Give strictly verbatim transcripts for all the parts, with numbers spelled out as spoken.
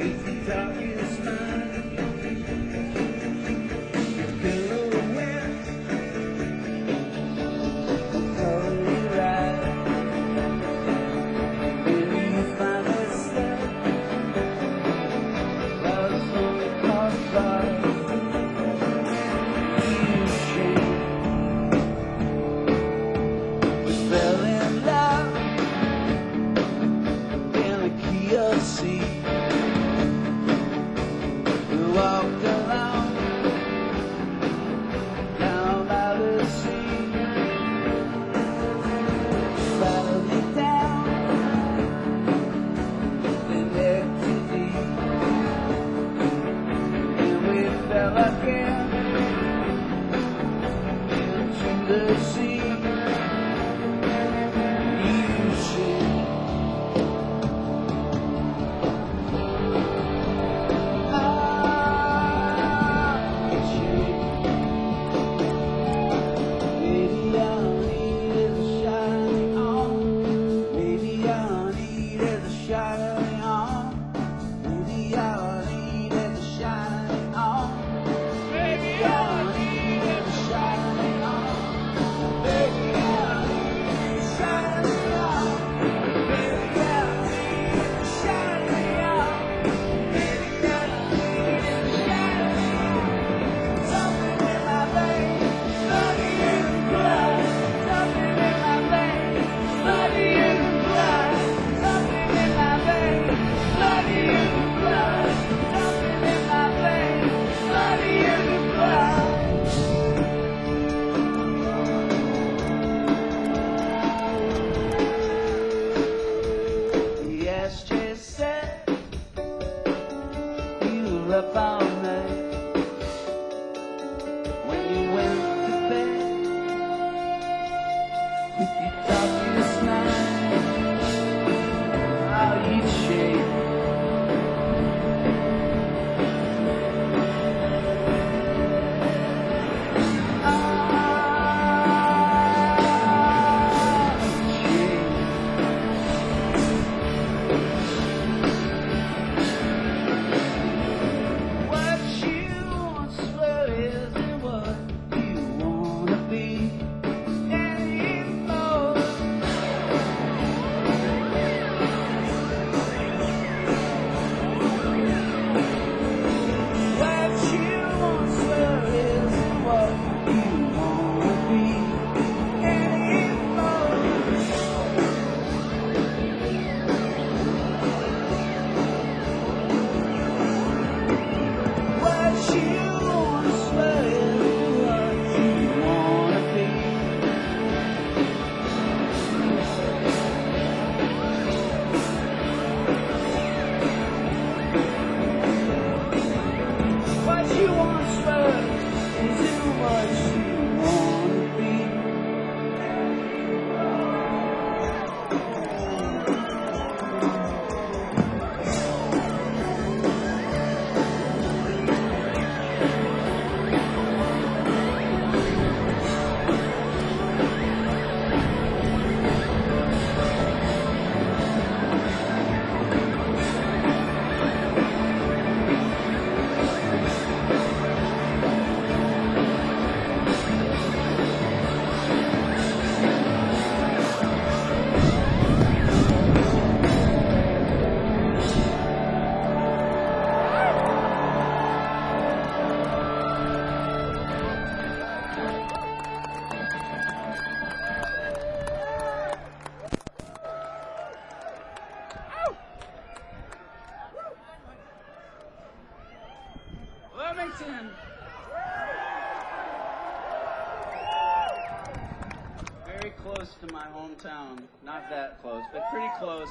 Very close to my hometown. Not that close, but pretty close.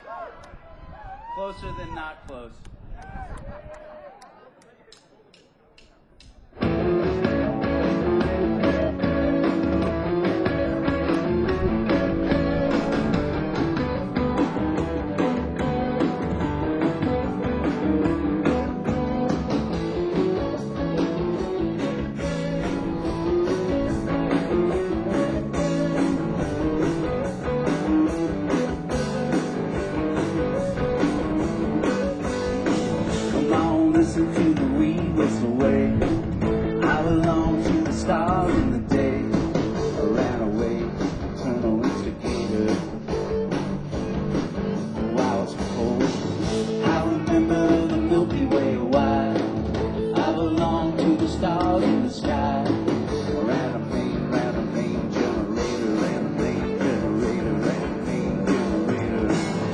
Closer than not close. listen to the wind whistle away. I belong to the stars in the day. I ran away, eternal instigator. While it's cold, I remember the Milky Way wide. I belong to the stars in the sky. I ran a main, ran a main generator, ran a main generator, ran a main generator.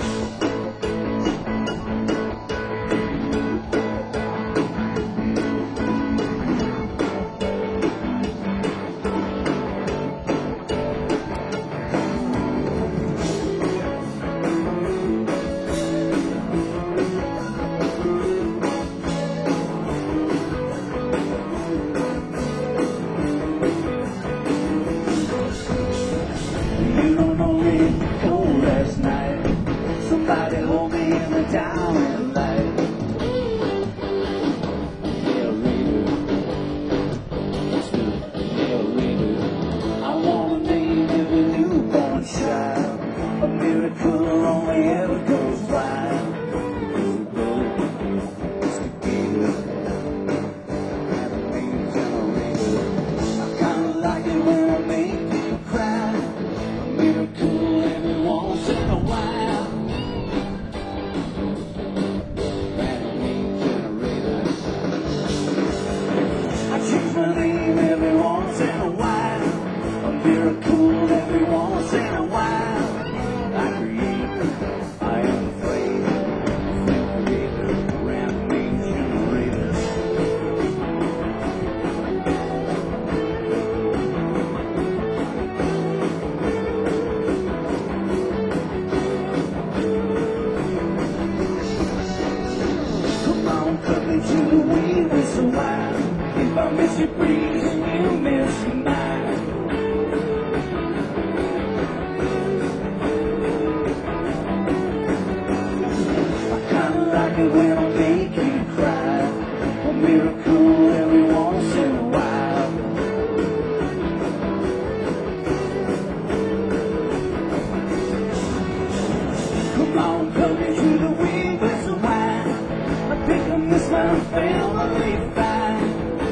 You don't know me cold last night. Somebody hold me in the down light. Narrator, it's the narrator. I wanna name every newborn child a miracle only ever goes wide. Instigator, and a main generator. I kinda like it when I make you cry. Miracle every once in a while. Random generator. I change my name every once in a while. A miracle every once in a while. I create, I am afraid. Creator, random generator. Come on, cut me to the wind whistle wide. If I miss your breeze and you miss your mind. I kinda like it when I make you cry. A miracle every once in a while. Come on, cut me to the wind whistle wide. I think I miss my family fine.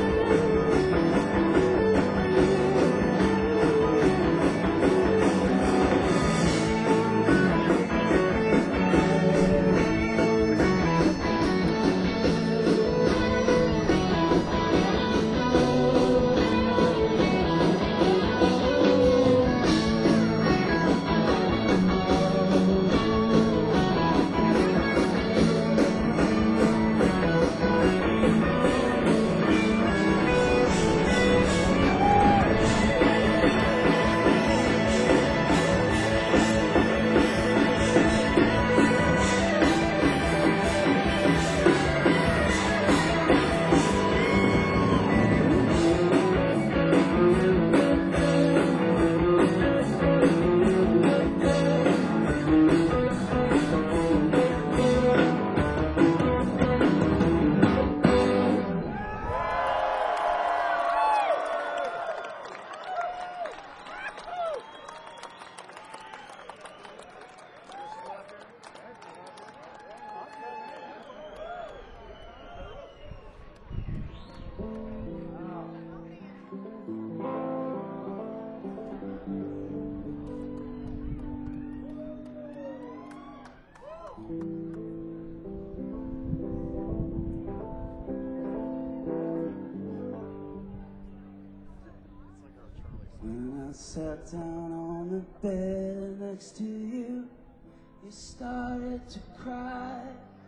When I sat down on the bed next to you, you started to cry.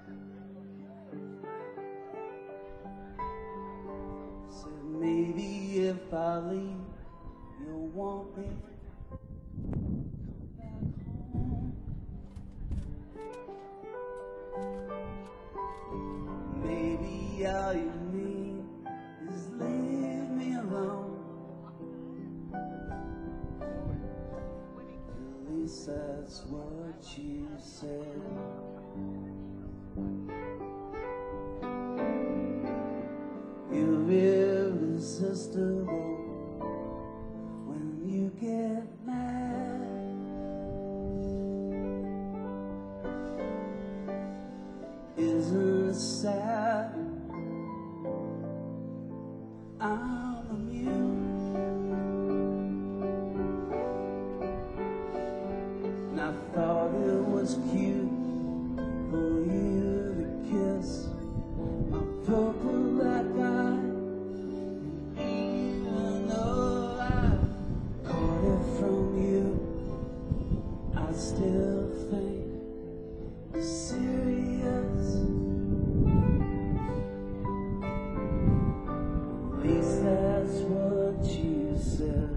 Said maybe if I leave, you'll want me. Come back home. Maybe all you need is leave me alone. At least that's what you said. You're irresistible when you get mad. Isn't it sad? I'm immune. And I thought it was cute for you to kiss my purple black eye. And even though I caught it from you, I still think you're serious. At least that's what you said.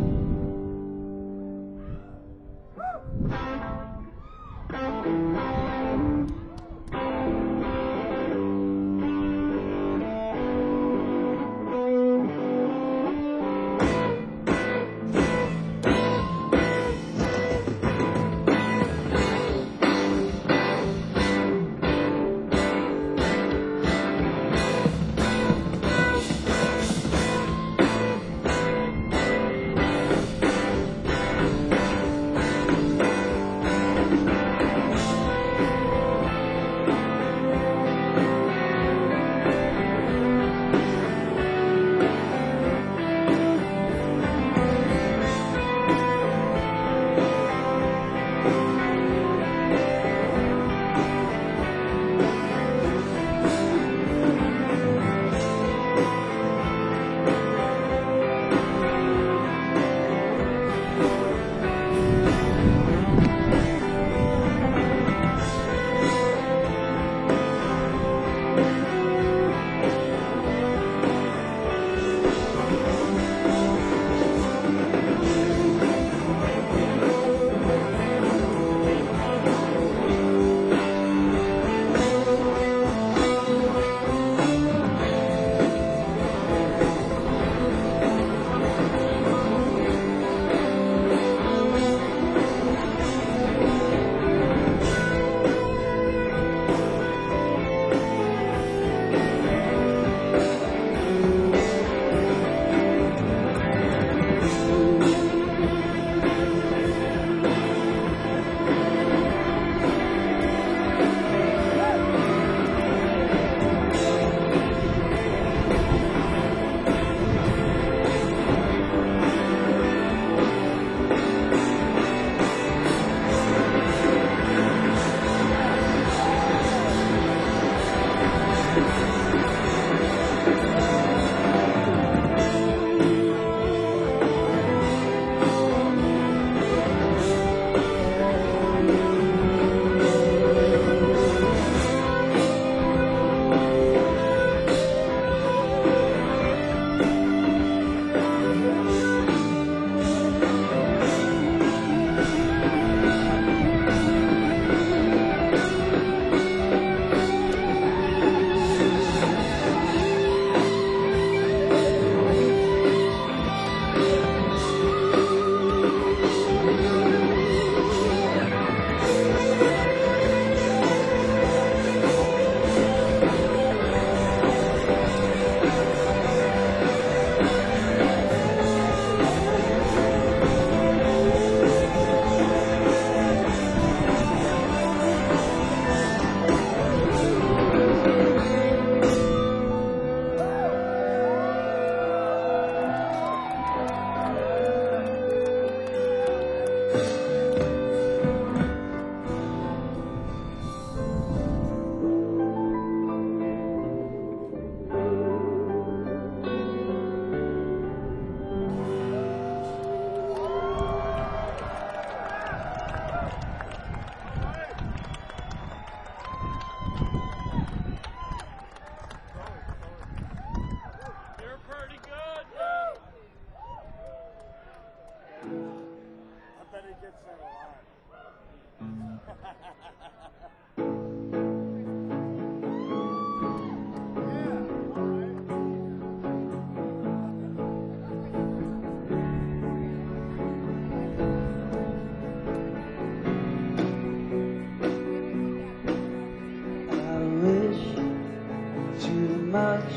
much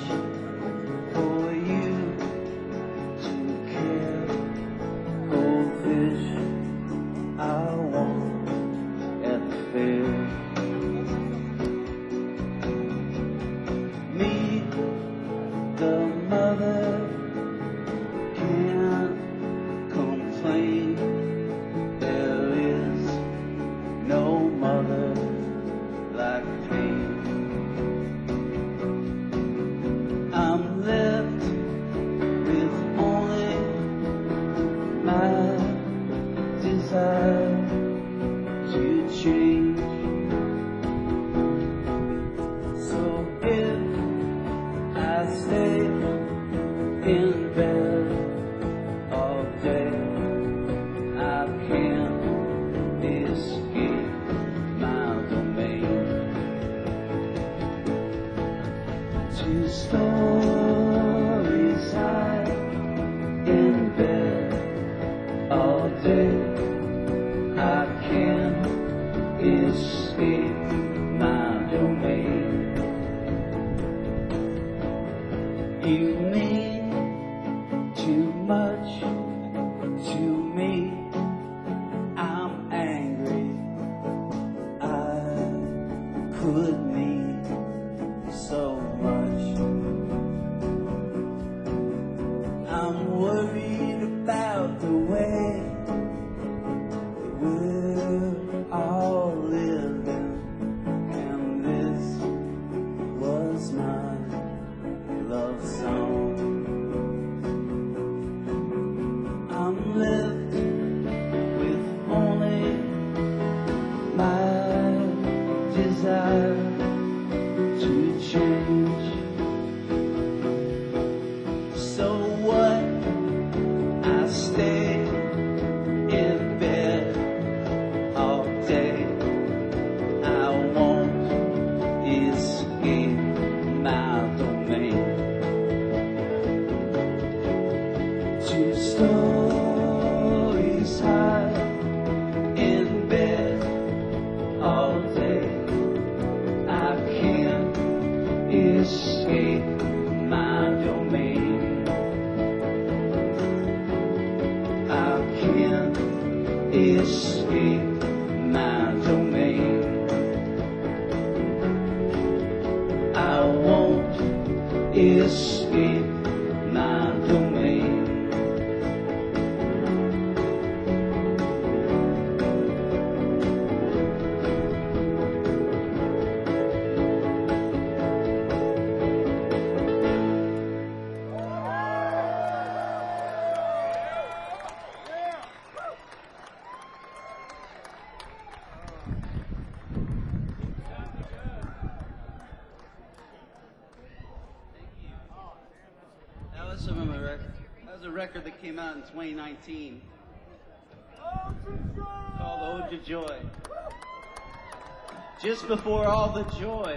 for you to care. Goldfish I want at the fair. Meet the mother Two stories high, in bed all day. I can't escape my domain. You mean too much to me. I'm angry. I could mean so much. I'm worried about the way we're all living, and this was my love song. I'm left with only my desire to change. So what? I stay in bed all day. I won't escape my domain. Two stories high, in bed all day. I can't escape my domain. I can't escape my domain. I won't escape my domain. That was some of my record. That was a record that came out in twenty nineteen called Ode to Joy. Just before all the joy.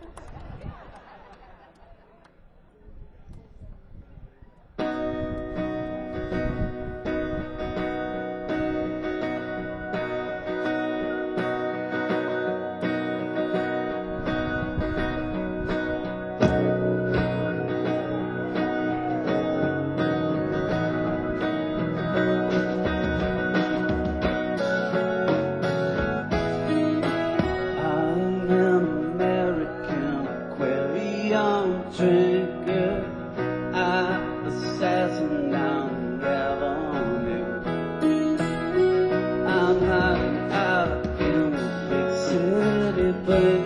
I'm an American Aquarium drinker, I'm assassin on the avenue. I'm hiding out in the big city, but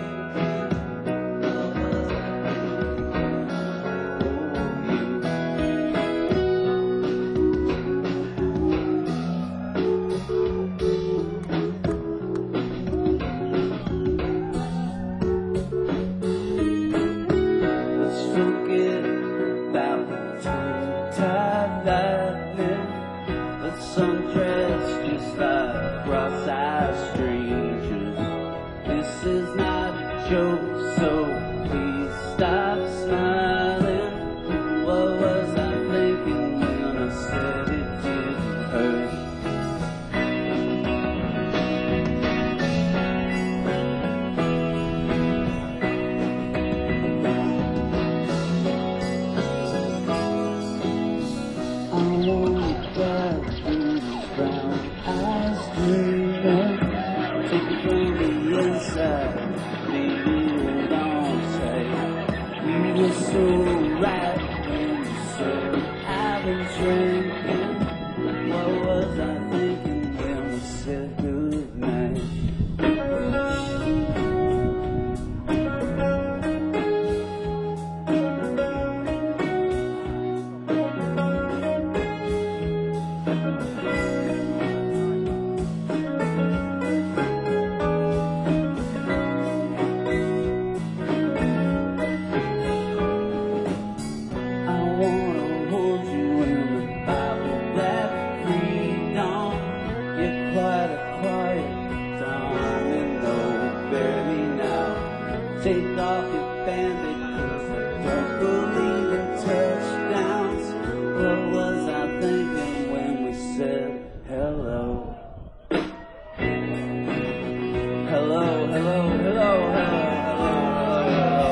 let's forget about the tongue-tied lightning. Let's undress just like cross-eyed strangers. This is not a joke, so please stop smiling. What was I thinking when I said it didn't hurt? I wanna dive through these brown eyes, dreaming. Take it from the inside, maybe you don't say. You were so right when you said I've been drinking. What was I thinking when we said goodnight? I wanna hold you in the Bible that freedom. You're quite a quiet darling, no, bury me now. Take off your bandage, 'cause the don't believe in touchdowns. What was I thinking when we said hello? Hello, hello, hello, hello, hello,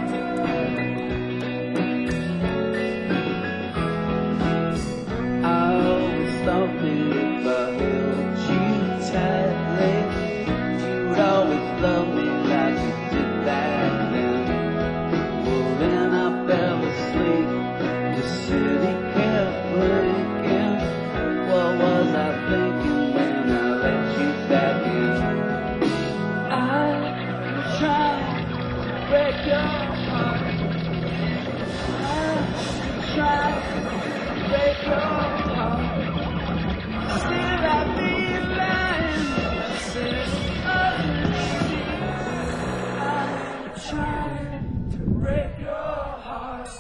hello. I always thought that if I held you tightly, you'd always love me like you did back then. Well, then I fell asleep, the city kept blinking. What was I thinking when I let you back in? I tried to break your heart. I tried to break your heart. Still I'd be lying. Said I'm trying to break your heart.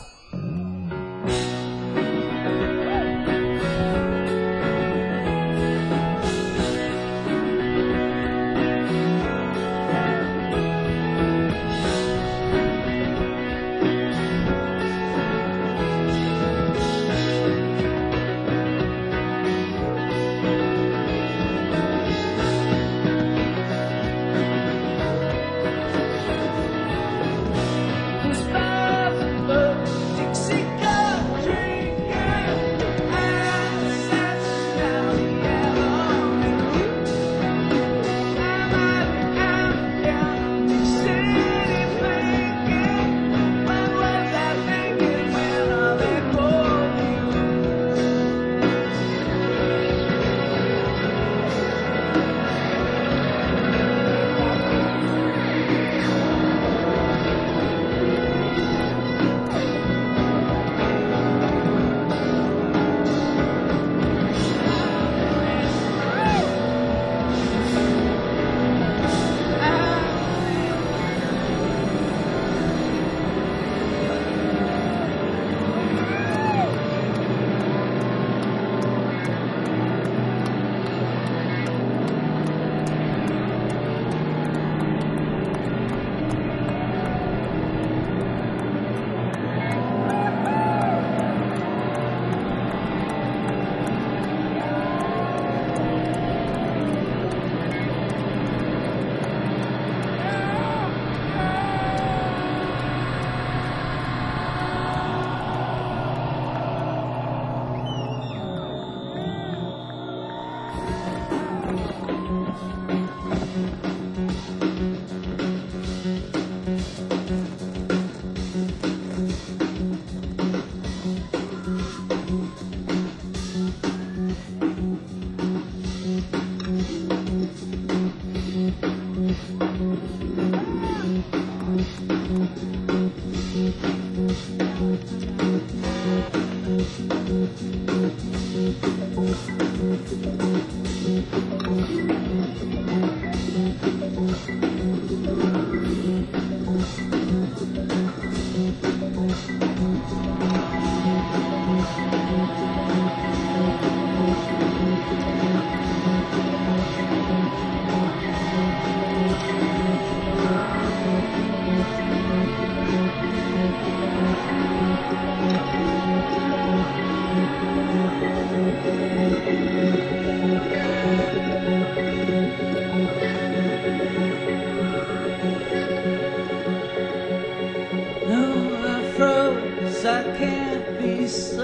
I can't be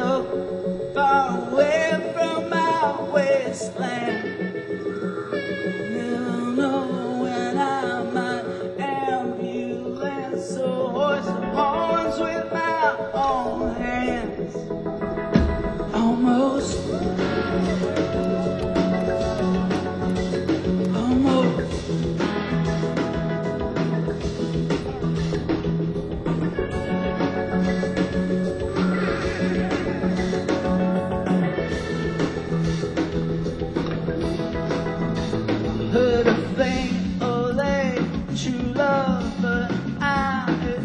so far away from my wasteland. You'll know when I'm an ambulance, so hoist the horns with my own hands. Almost, almost. Heard a thing, oh, they true love, but I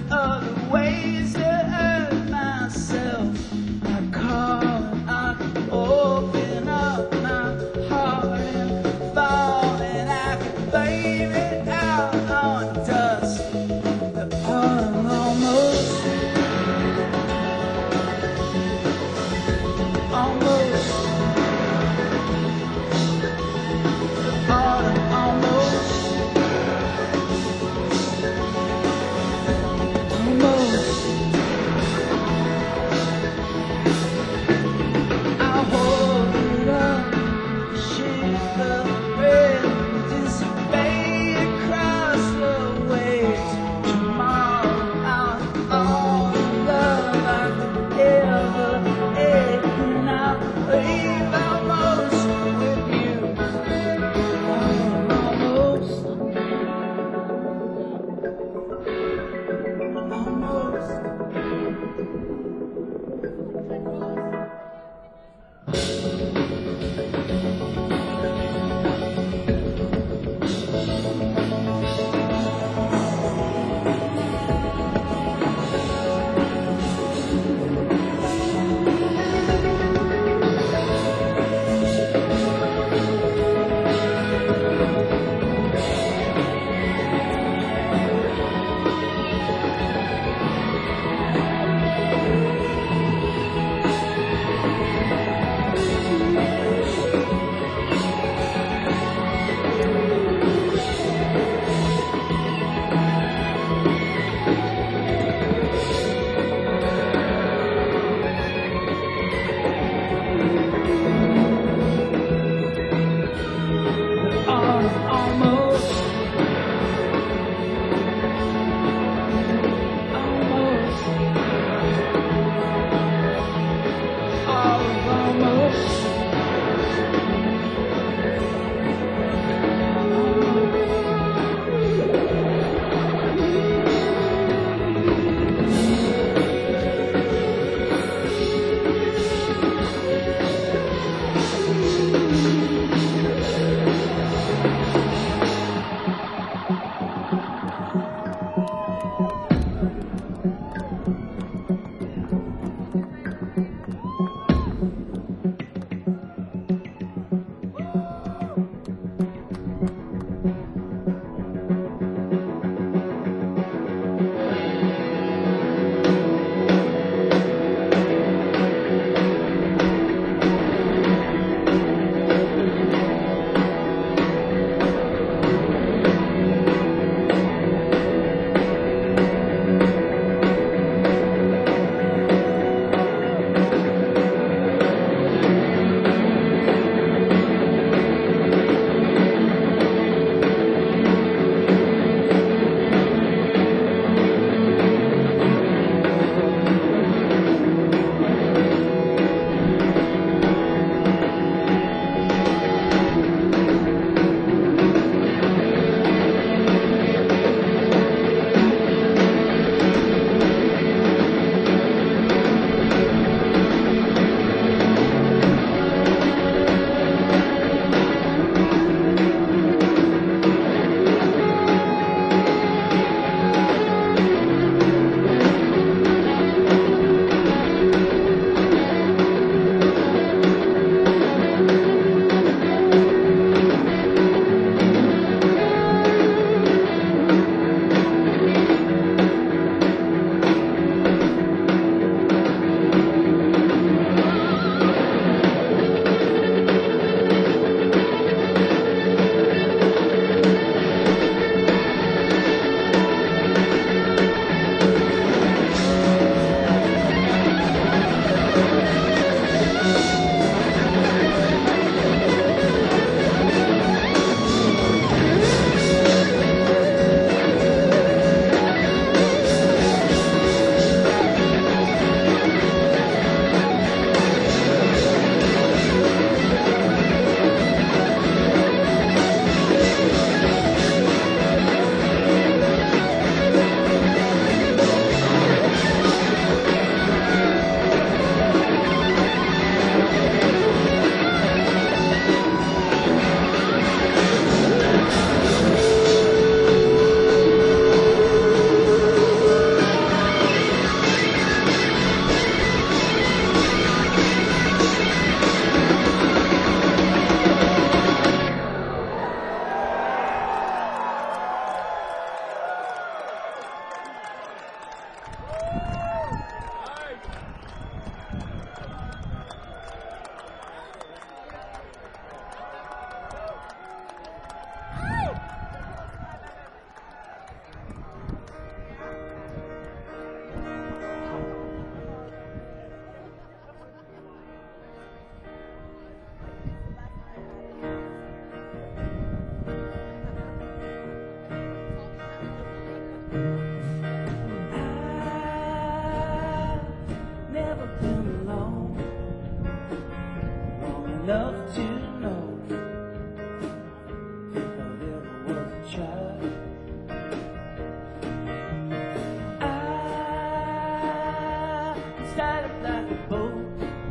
a boat,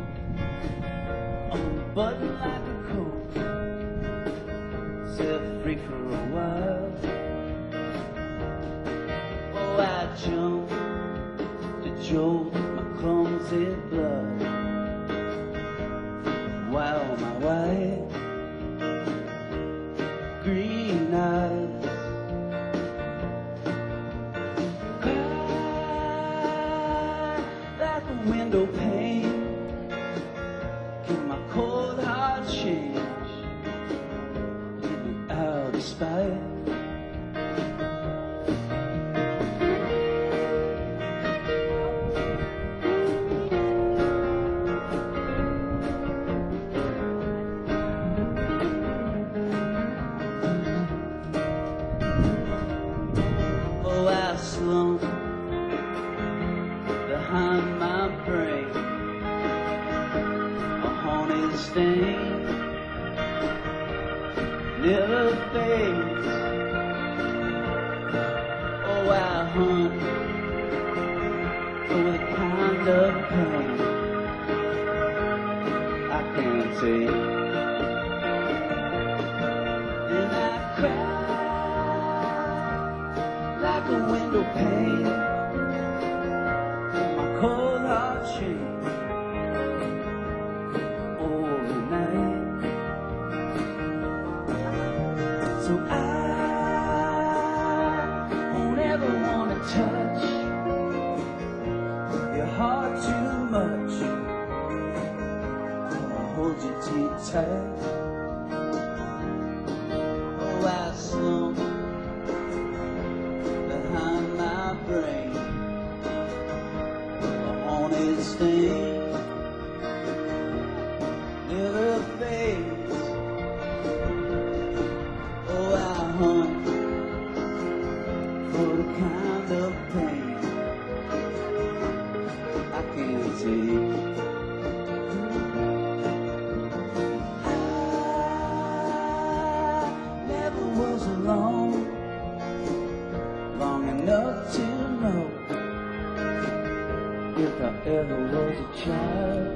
on a button like a coat, set free for a while. Oh, I jumped to jolt my clumsy blood, while my white green eyes cry like a window pane. Can my cold heart change without a spite? Slump behind my brain, a haunted stain never fades. Oh, I hunt for the kind of pain I can't take, and I cry like a window pane, my cold heart shakes overnight. So I won't ever want to touch your heart too much. I'll hold you too tight. Oh, I slump behind my brain, a haunted stain never fades. Oh, I hunt for the kind of pain I can't take. I never was alone long enough to know if I ever was a child.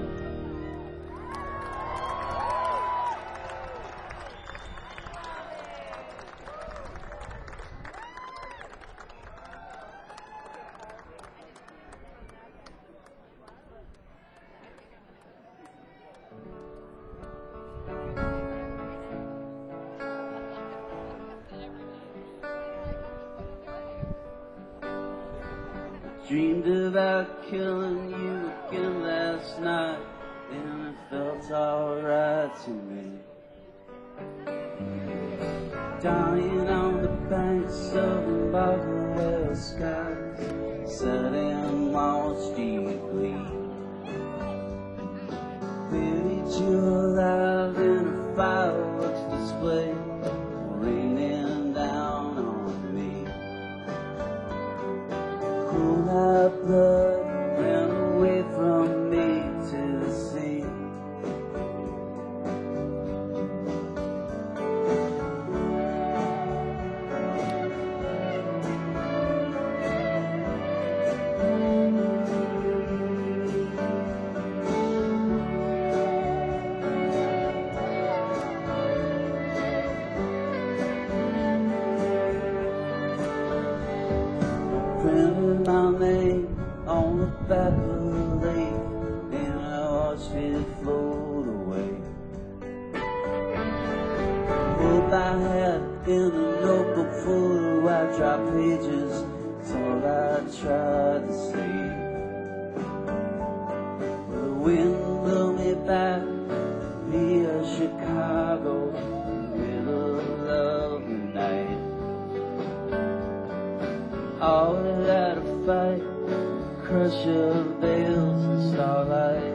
Dreamed about killing you again last night, and it felt alright to me. Dying on the banks of the Buffalo skies, set in Wall Street glee. Buried you alive in a fireworks display, raining down on me. Cool out blood ran away from me to the sea. Printed my name on the back of the lake, and I watched it float away. Put my hat in a notebook full of white dry pages, it's all I tried to see. The wind blew me back near Chicago, middle of the night. All that a fight, crush of veils and starlight.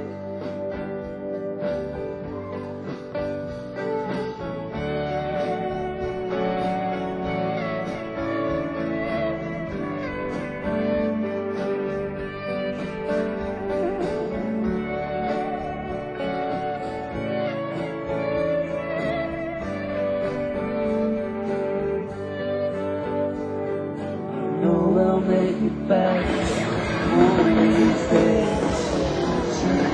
know I'll make it back one of these days.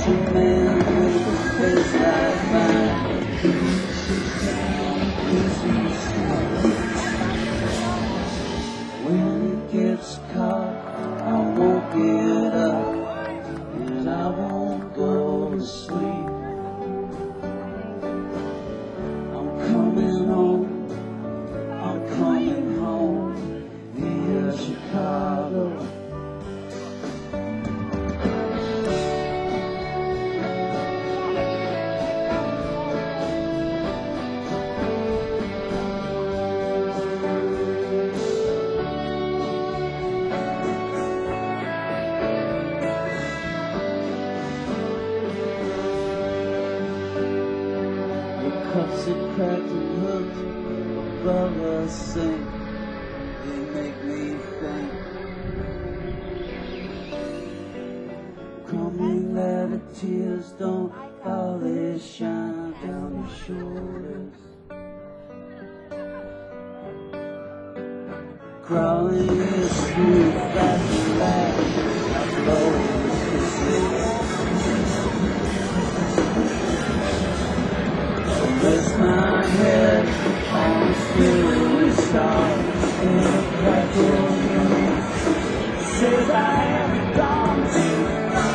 your man with a face like mine. When it gets caught, I won't get up, and I won't go to sleep. I'm coming home, I'm coming home via Chicago. Cups are cracked and hooked above a sink. They make me think. Crumbling ladder tears don't fall, they shine down your shoulders. Crawling through flat back, I blow kisses. Rest my head on the silver star in a crackle moon. Says I am gone too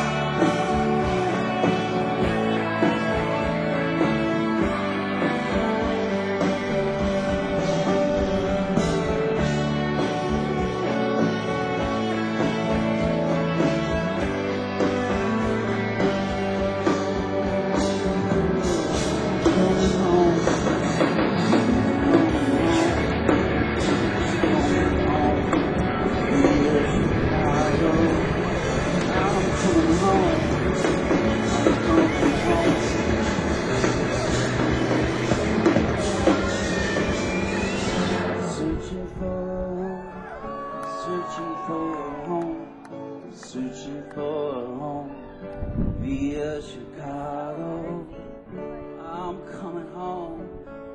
searching for a home via Chicago. I'm coming home.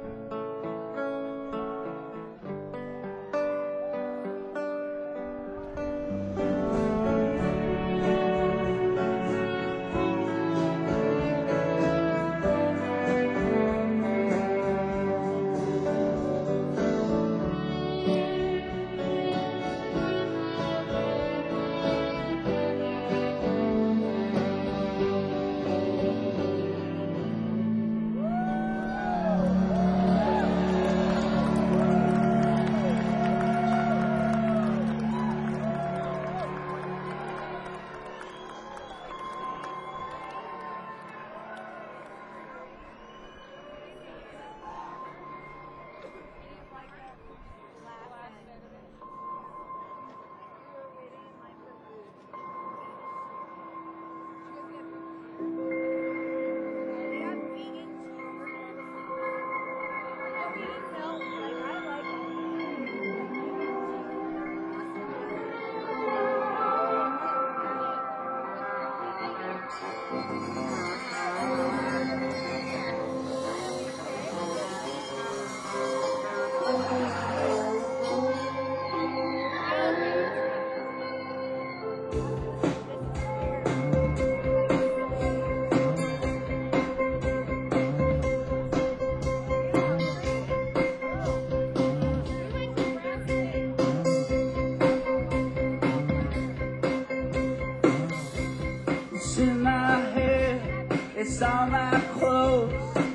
It's in my head, it's on my clothes.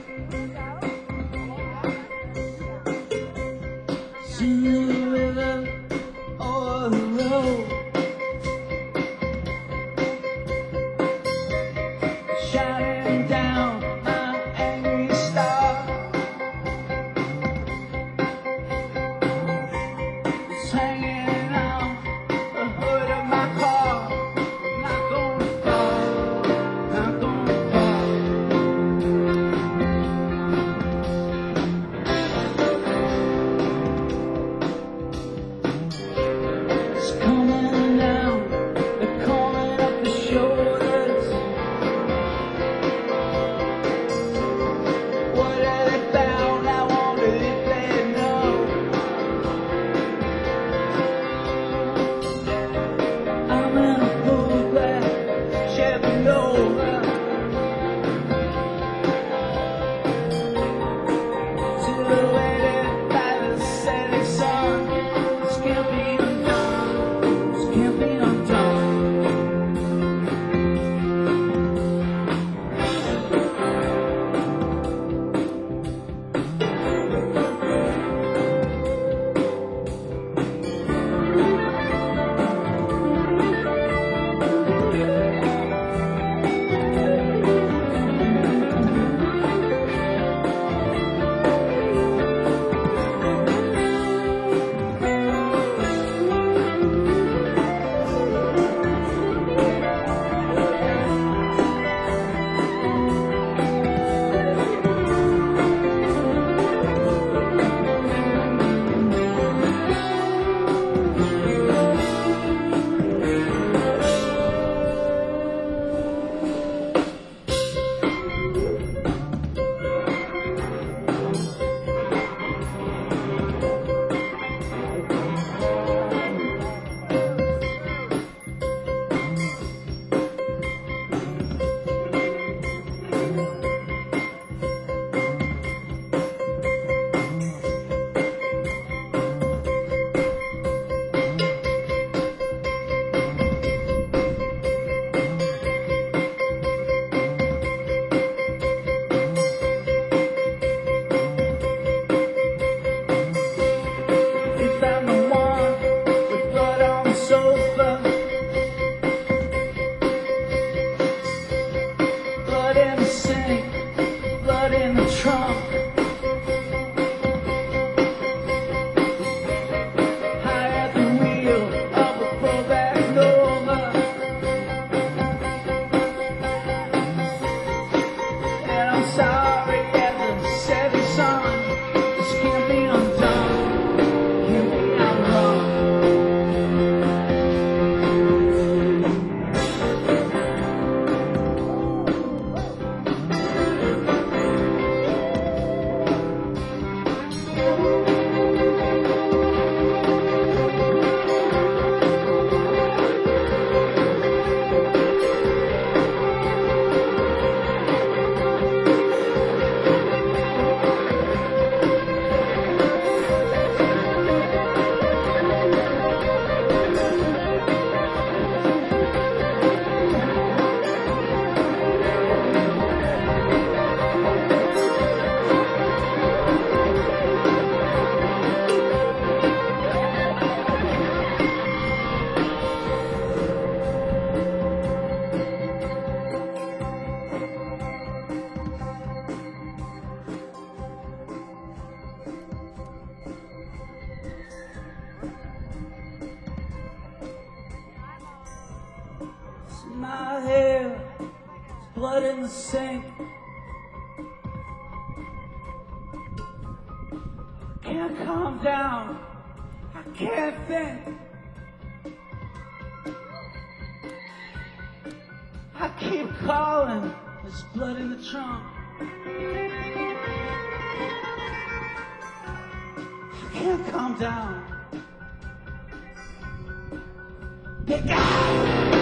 See the river or the road, shining down my angry star. It's hanging on the hood of my car. Not gonna fall, not gonna fall. blood in the sink. Can't calm down, I can't think. I keep calling, there's blood in the trunk. I can't calm down. Pick up!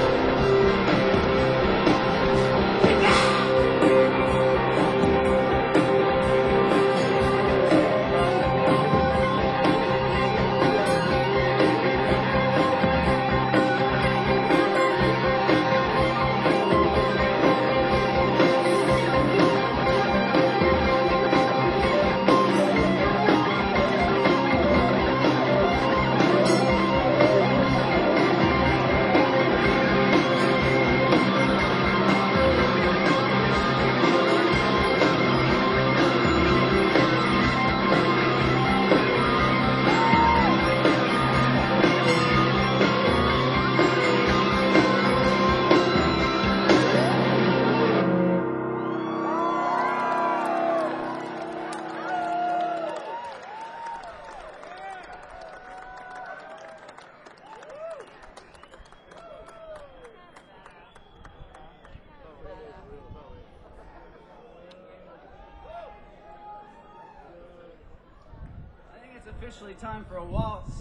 It's officially time for a waltz.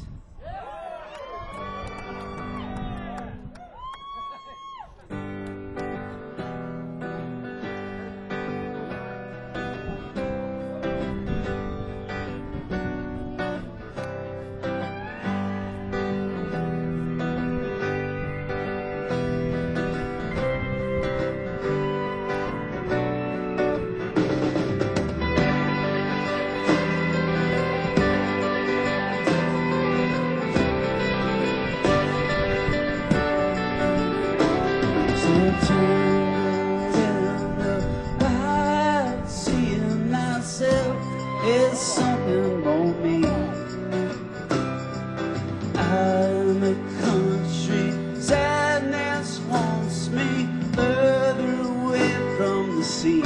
Seeing myself is something more me. I'm a country, sadness wants me further away from the sea.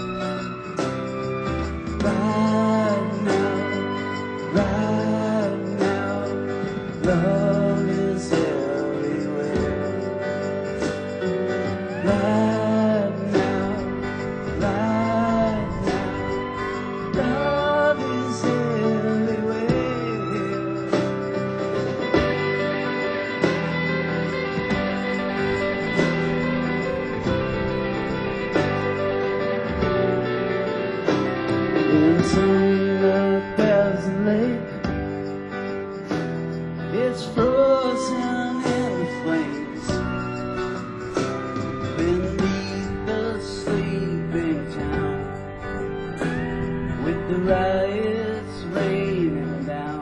Right now, right now, love is everywhere. Right now, right now, love is everywhere. It's under Bears Lake. It's frozen in the flames beneath the sleeping town, with the riots raining down.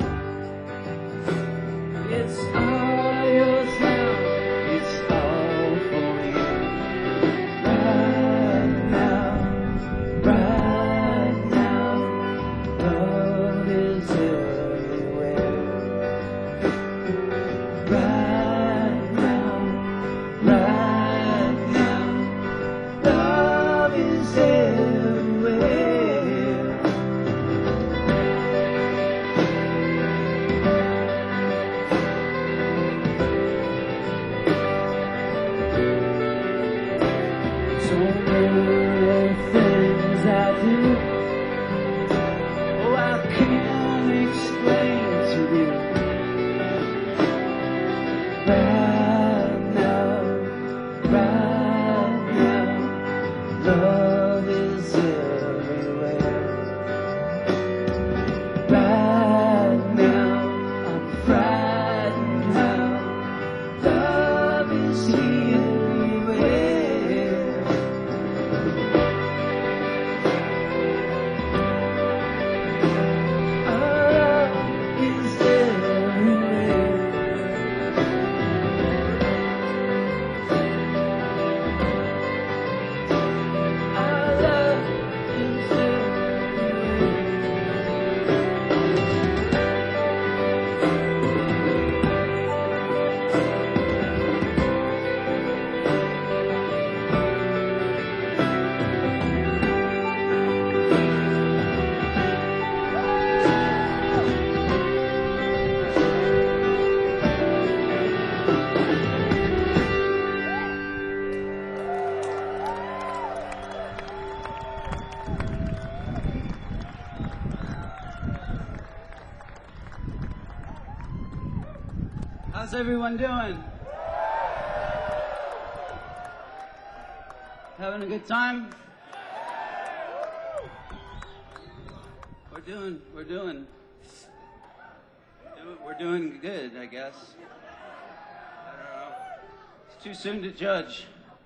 It's all yours now, it's all for you. Right now, right now, love is everywhere. How's everyone doing? Having a good time? We're doing, we're doing, we're doing good, I guess. I don't know. It's too soon to judge.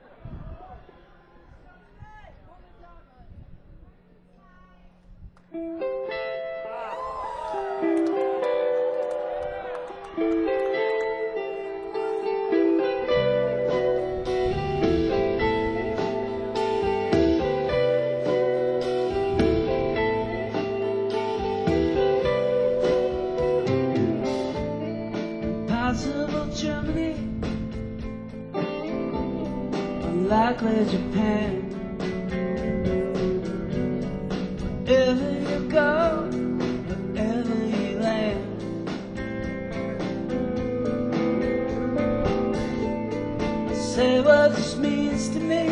Possible Germany, unlikely Japan. Wherever you go, wherever you land, say what this means to me.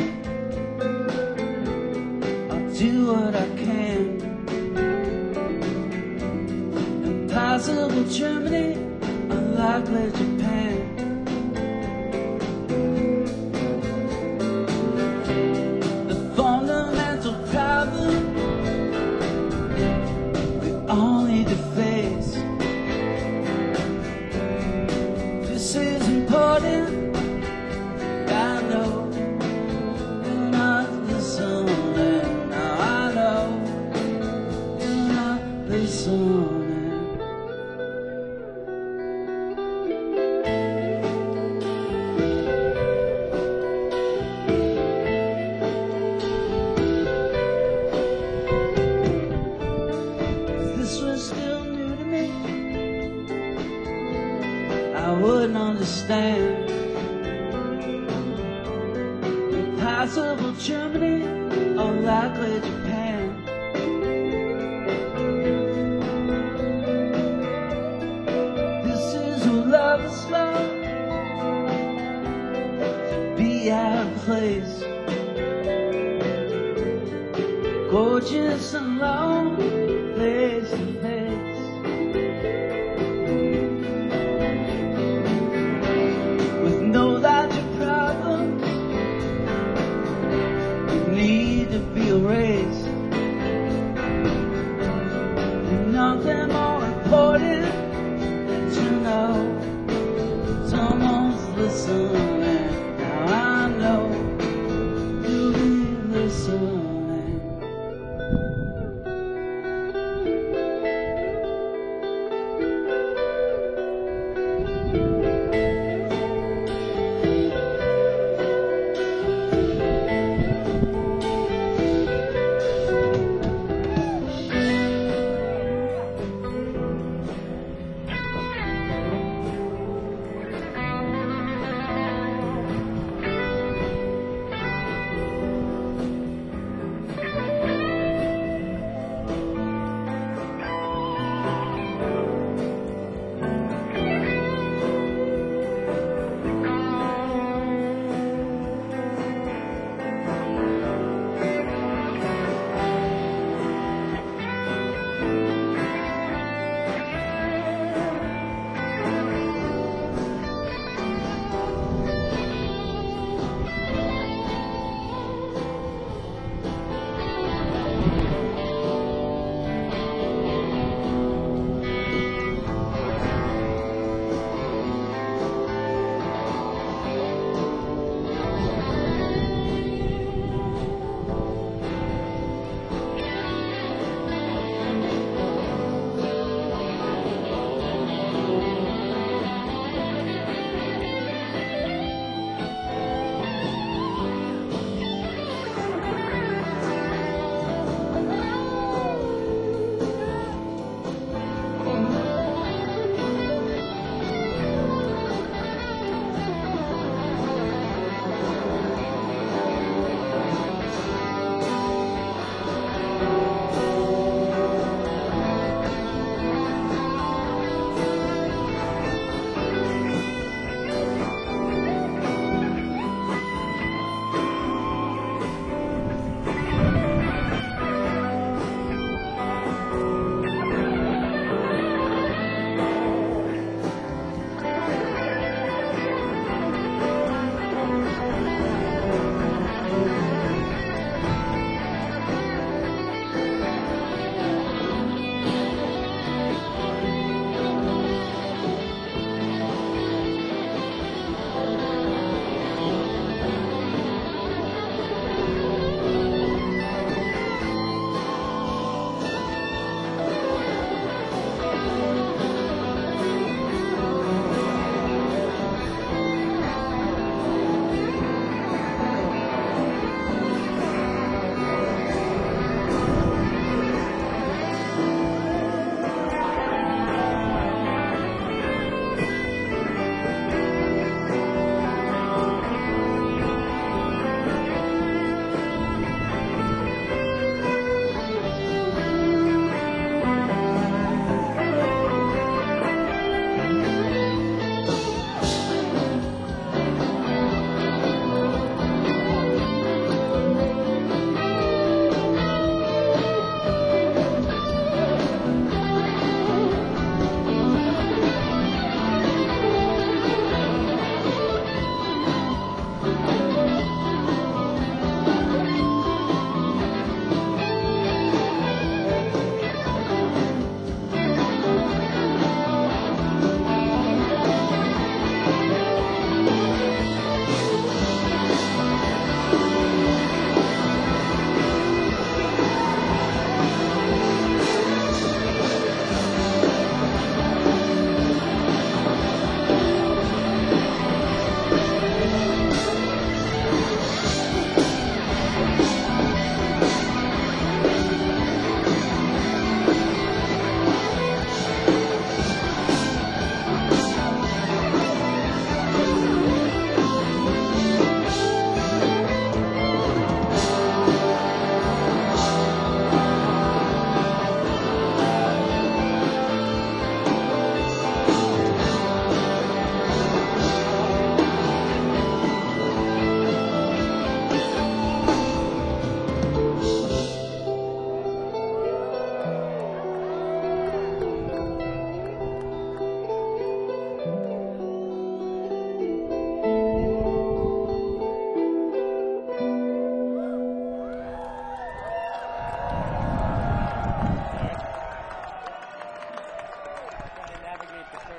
I'll do what I can. Impossible Germany, unlikely Japan. The fundamental problem we all need to face. This is important. I know you're not listening. Now I know you're not listening. Still new to me, I wouldn't understand. Impossible Germany, unlikely Japan. This is what love is like, to be out of place. Gorgeous and lonely, face to face. With no larger problem, you need to be erased. And nothing more important than to know someone's listening. Now I know you'll be listening.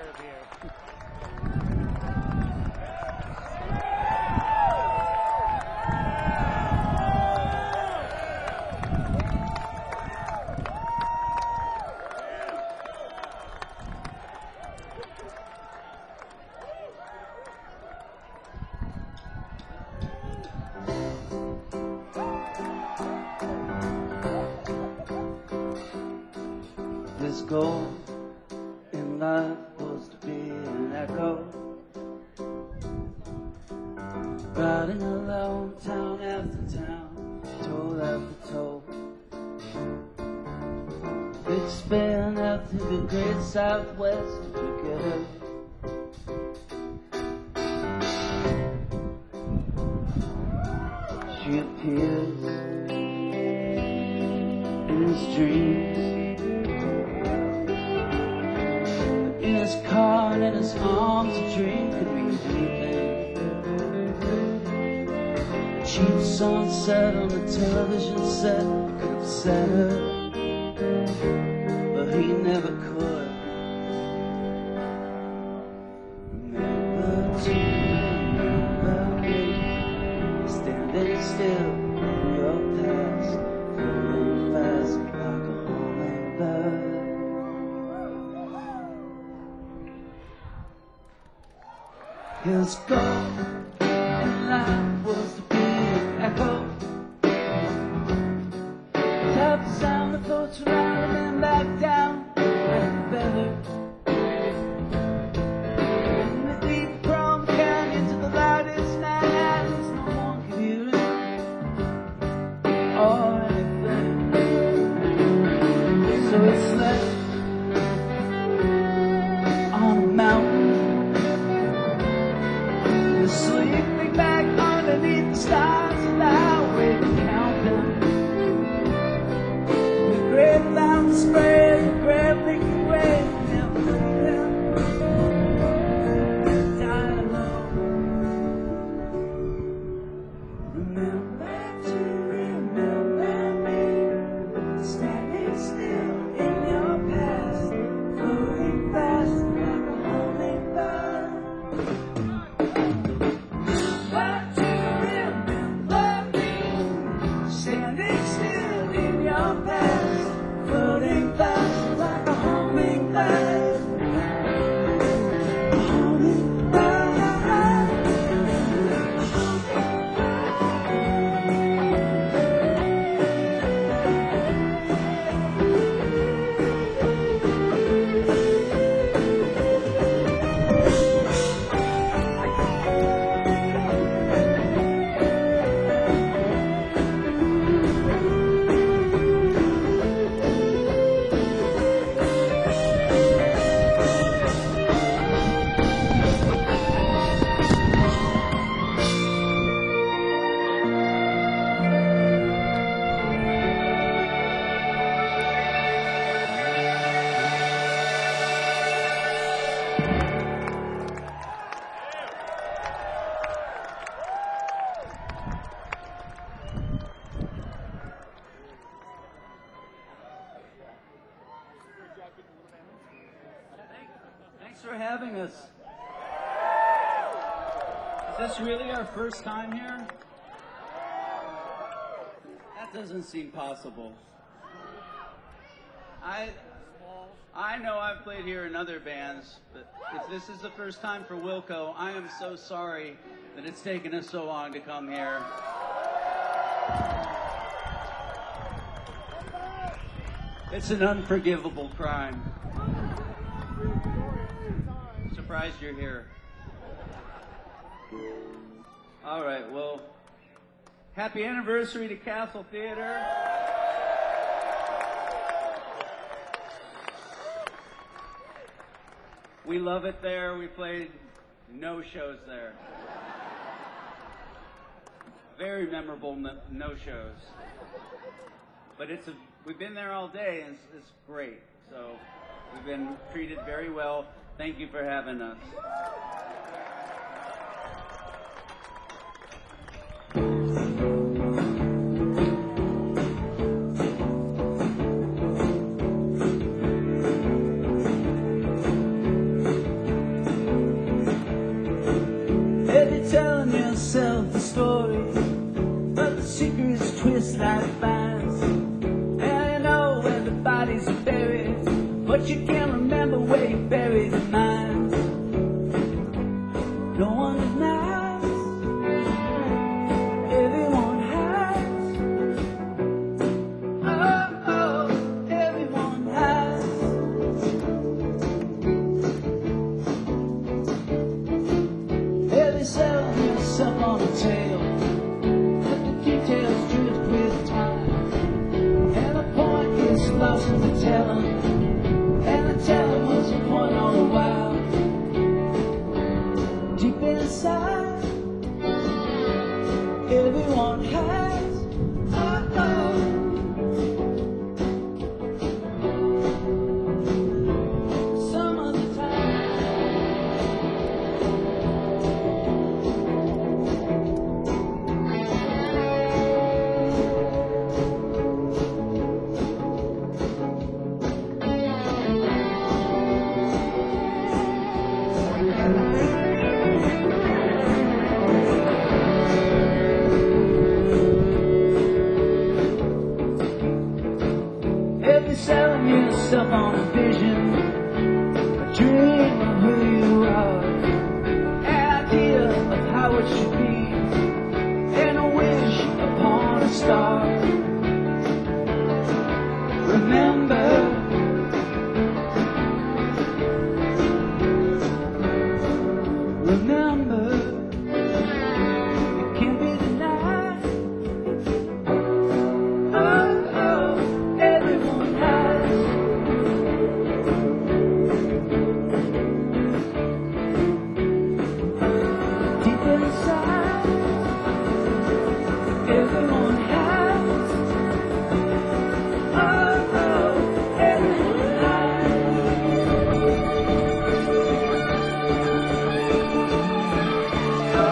This goal in life was to be an echo, riding alone town after town, toll after toll. Big span out to the great southwest together. She appears in his dreams, in his car and in his arms. A dream could be anything. Cheap sunset on the television set could upset her, but he never could. Remember to remember me, standing still in your past, floating fast like a hummingbird. His goal in life was to be an echo, without the sound of floats around and then back down like better. In the deep Chrome Canyon to the loudest Manhattan's, no one could hear it or anything. So it's left on a mountain, sleeping back underneath the stars of the highway to count them. The great mountain spread, the great Milky Way, never leave them. Dying alone. Remember to remember me, standing still in your past, floating fast like a hummingbird. Standing still in your past, floating fast like a hummingbird. Thanks for having us. Is this really our first time here? That doesn't seem possible. I I know I've played here in other bands, but if this is the first time for Wilco, I am so sorry that it's taken us so long to come here. It's an unforgivable crime. Surprised you're here. All right, well, happy anniversary to Castle Theater. We love it there. We played no shows there. Very memorable no shows. But it's a, we've been there all day, and it's, it's great. So we've been treated very well. Thank you for having us. yourself a story, but the secrets twist like vines. And I know where the bodies are buried, but you can't remember where you buried the minds. No one denies, everyone hides. Oh, oh, everyone hides. Every cell is up on a tail, but the details drift with time. And the point is lost in the telling, and the telling was the point all the while. Deep inside, everyone hides. Oh, oh. Some of the time. Every selling yourself on a vision, a dream of who you are, an idea of how it should be, and a wish upon a star. Remember, remember, it can't be denied. Oh, oh, everyone hides. Deep inside, everyone hides. Oh, oh, everyone hides. Oh,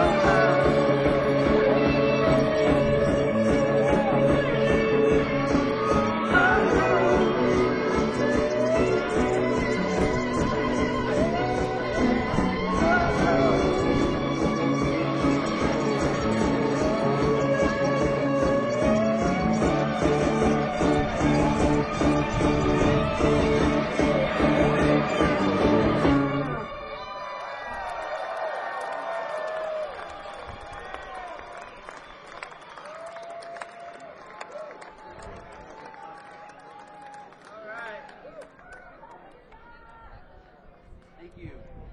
All right. Thank you.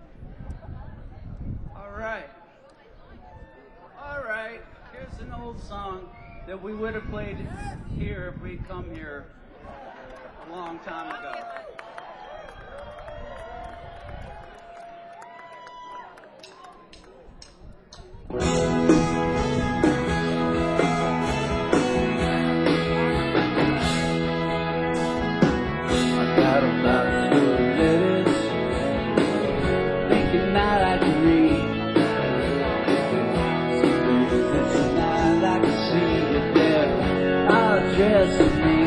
All right. All right. Here's an old song that we would have played here if we'd come here a long time ago. I got about two letters, thinking that I can read. This night I can see that they're all addressing me.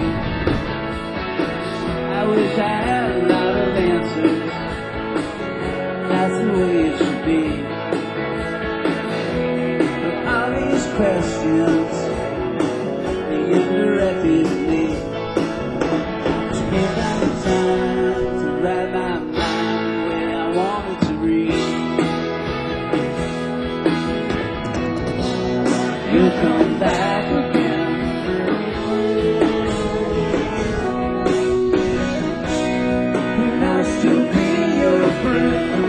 I wish I had a lot of answers. That's the way it should be. But all these questions, they indirected me. Give out the time to write my mind the way I want it to read. You'll come back again. And I'll still be your friend.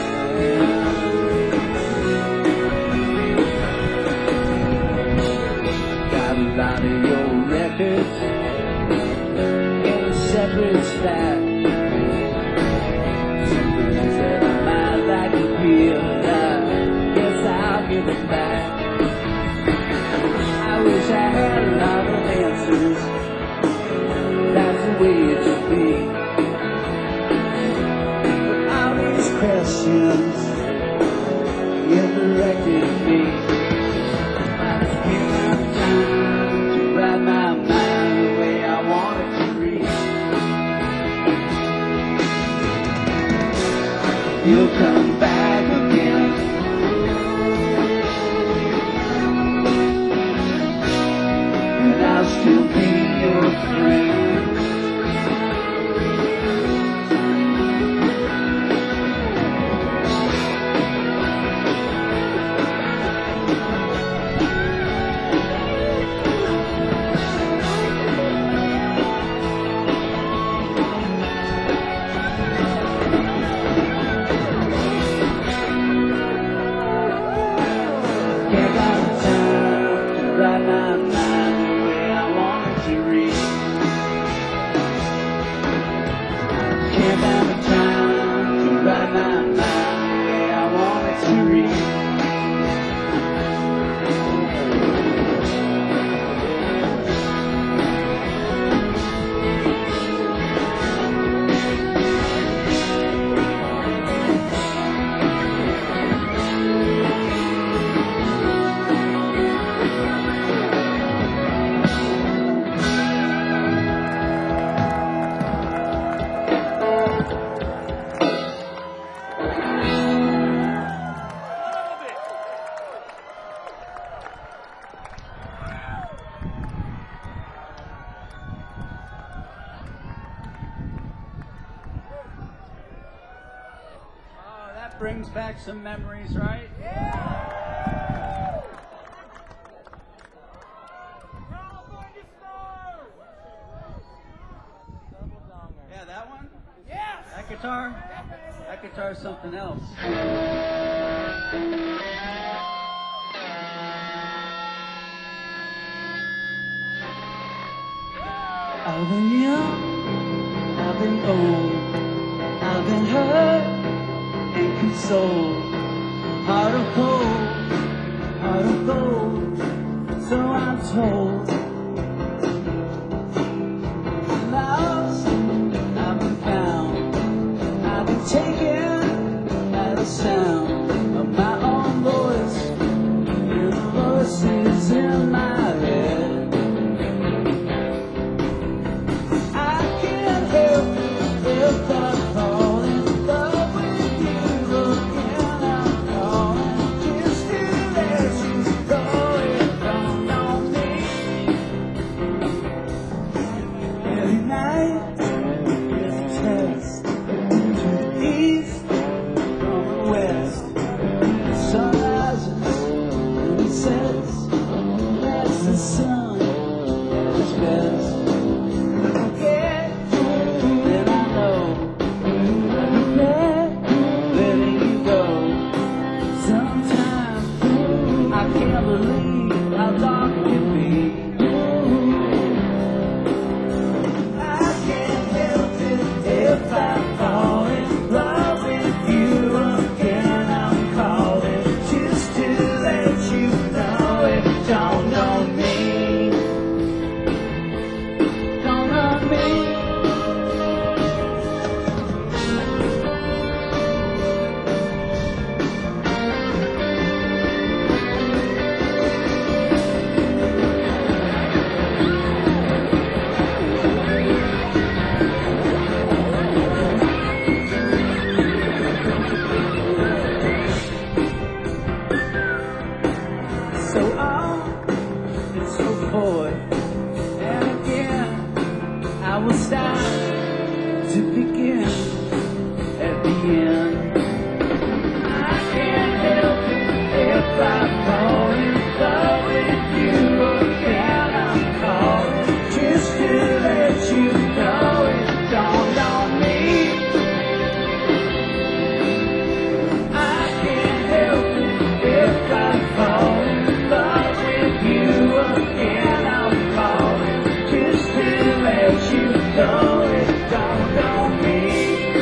Got a lot of your records in a separate stack. Some things that I might like to hear, but I guess I'll give it back. I wish I had a lot of answers. That's the way it should be. But all these questions, you directed me. I just give my time to write my mind the way I want it to read. You'll come back again. brings back some memories, right? Yeah, that one? Yes! That guitar? That guitar is something else. I've been young, I've been old, I've been hurt and consoled. Heart of gold, heart of gold, so I'm told. Lost, I've been found, I've been taken by the sound of my own voice, and the voices in my head. If I fall in love with you again, I'm calling just to let you go. It don't know me. Every night is a test. To the east from the west, the sun rises and it sets. That's the sun at its best. Believe how dark it can be. I can't help it if I fall in love with you again. I'm calling just to let you know it don't know me. Don't know me. So on and so forth, and again I will start to begin at the end. I can't help it if I fall in love with you again. I'm calling just to let you know it don't know me. I can't help it if I fall in love with you again. I'm calling just to let you know it don't know me.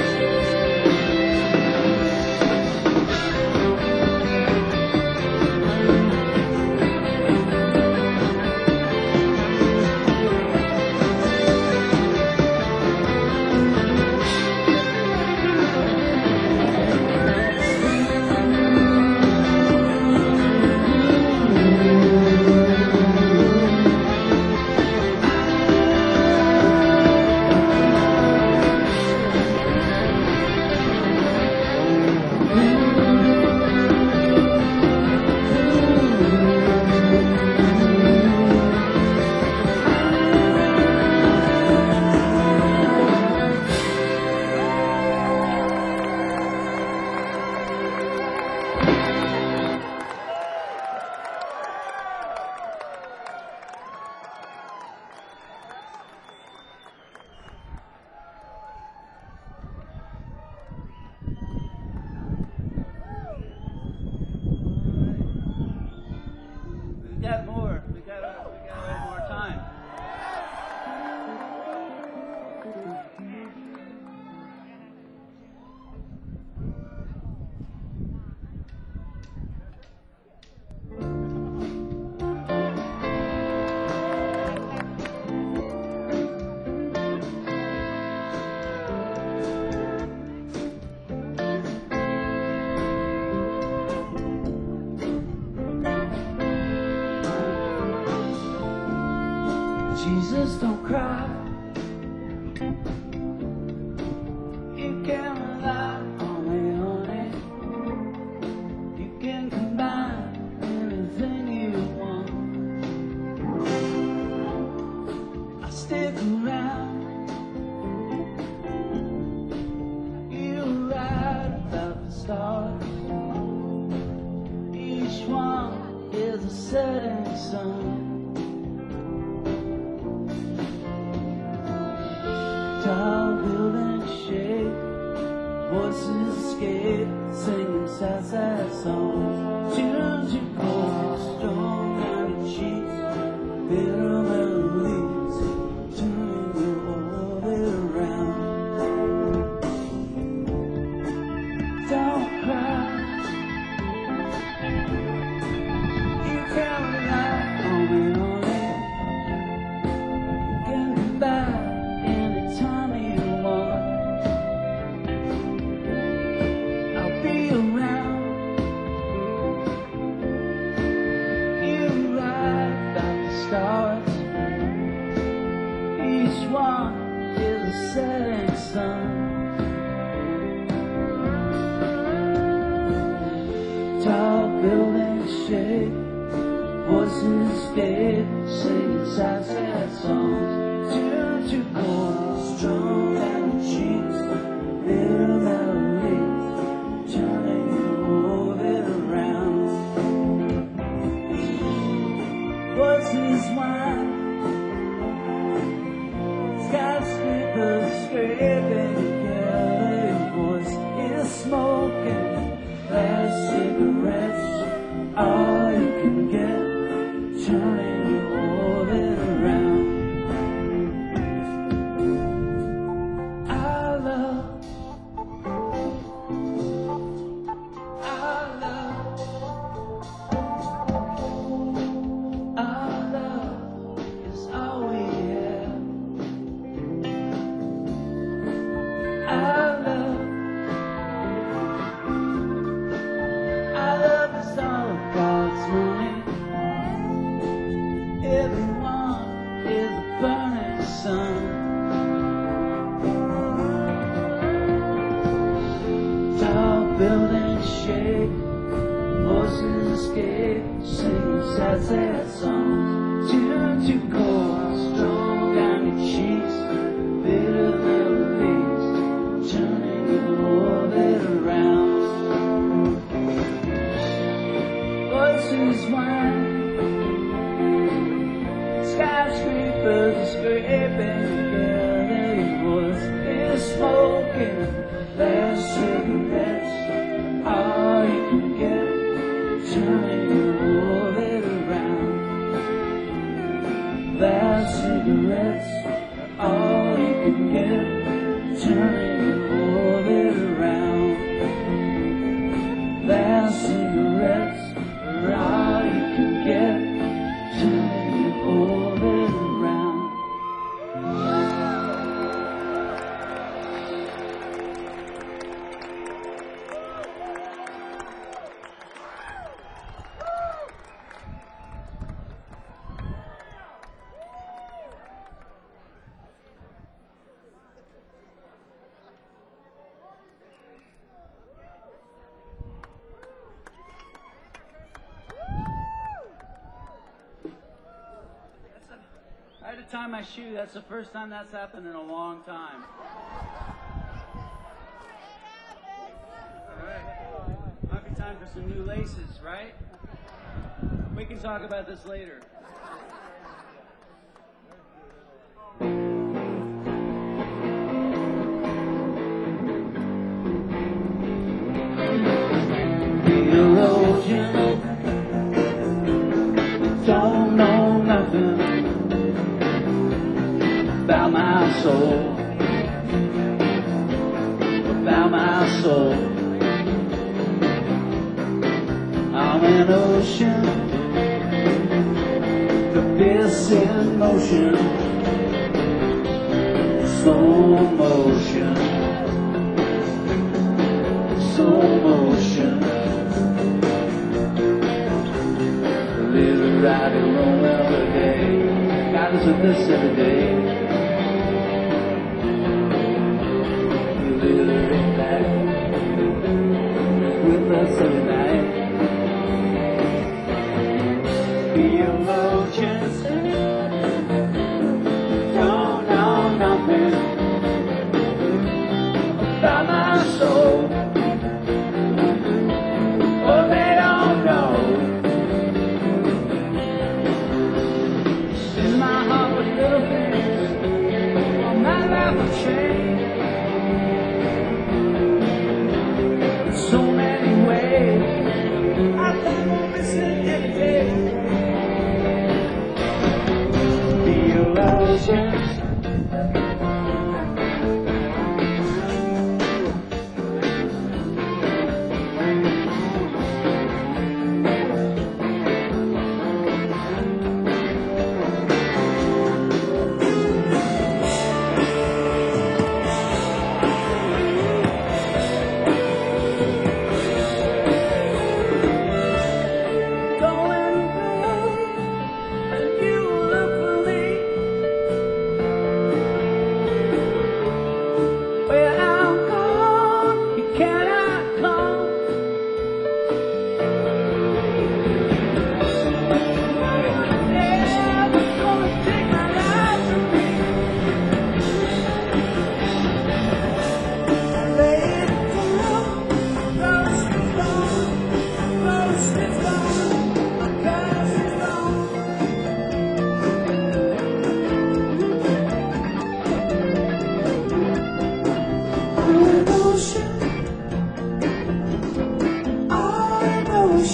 We got more. We got. We got a little more time. Jesus, don't cry. You can rely on me, honey. You can combine anything you want. I'll stick around. You're right about the stars. Each one is a setting sun. Tall buildings shake, voices escape, singing sad, sad songs. Tunes you cold, strong on your cheeks, bitter melodies, turning you all around. Don't cry, you can't rely on me, on it. You can come back anytime you want. I'll be around. You ride like the stars. Each one is a setting sun. Tall buildings shake, voices escape, singing sad, sad songs. Tunes you cold, strong on your cheeks, bitter melodies, turning you all around. Voices whine, skyscrapers scraping together. Your voice is smoking. Last cigarettes, all you can get, turning you all around. I love, I love, our love is all we have. I love. Everyone is a burning sun. Tall buildings shake, voices escape, singing sad, sad songs. Tunes you cold, strong down your cheeks, bitter melodies, turning you all around. Voices whine, skyscrapers are scraping together. Your voice is smoking. Last cigarettes, all you can get, turning you all around. Last cigarettes, all you can get, turning you all around. Last cigarettes are all you can get, turning you all around. I had to tie my shoe. That's the first time that's happened in a long time. All right. Might be time for some new laces, right? We can talk about this later. Theologian, don't know nothing about my soul, about my soul. I'm an ocean, the abyss in motion, slow motion, slow motion. Live right and roll every day. God is with us every day. With us every night. Theologians don't know nothing about my soul,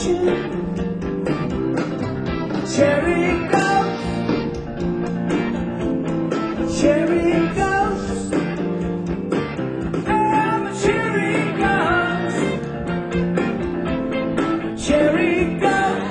you. Cherry ghost, cherry ghost, I'm a cherry ghost, cherry ghost.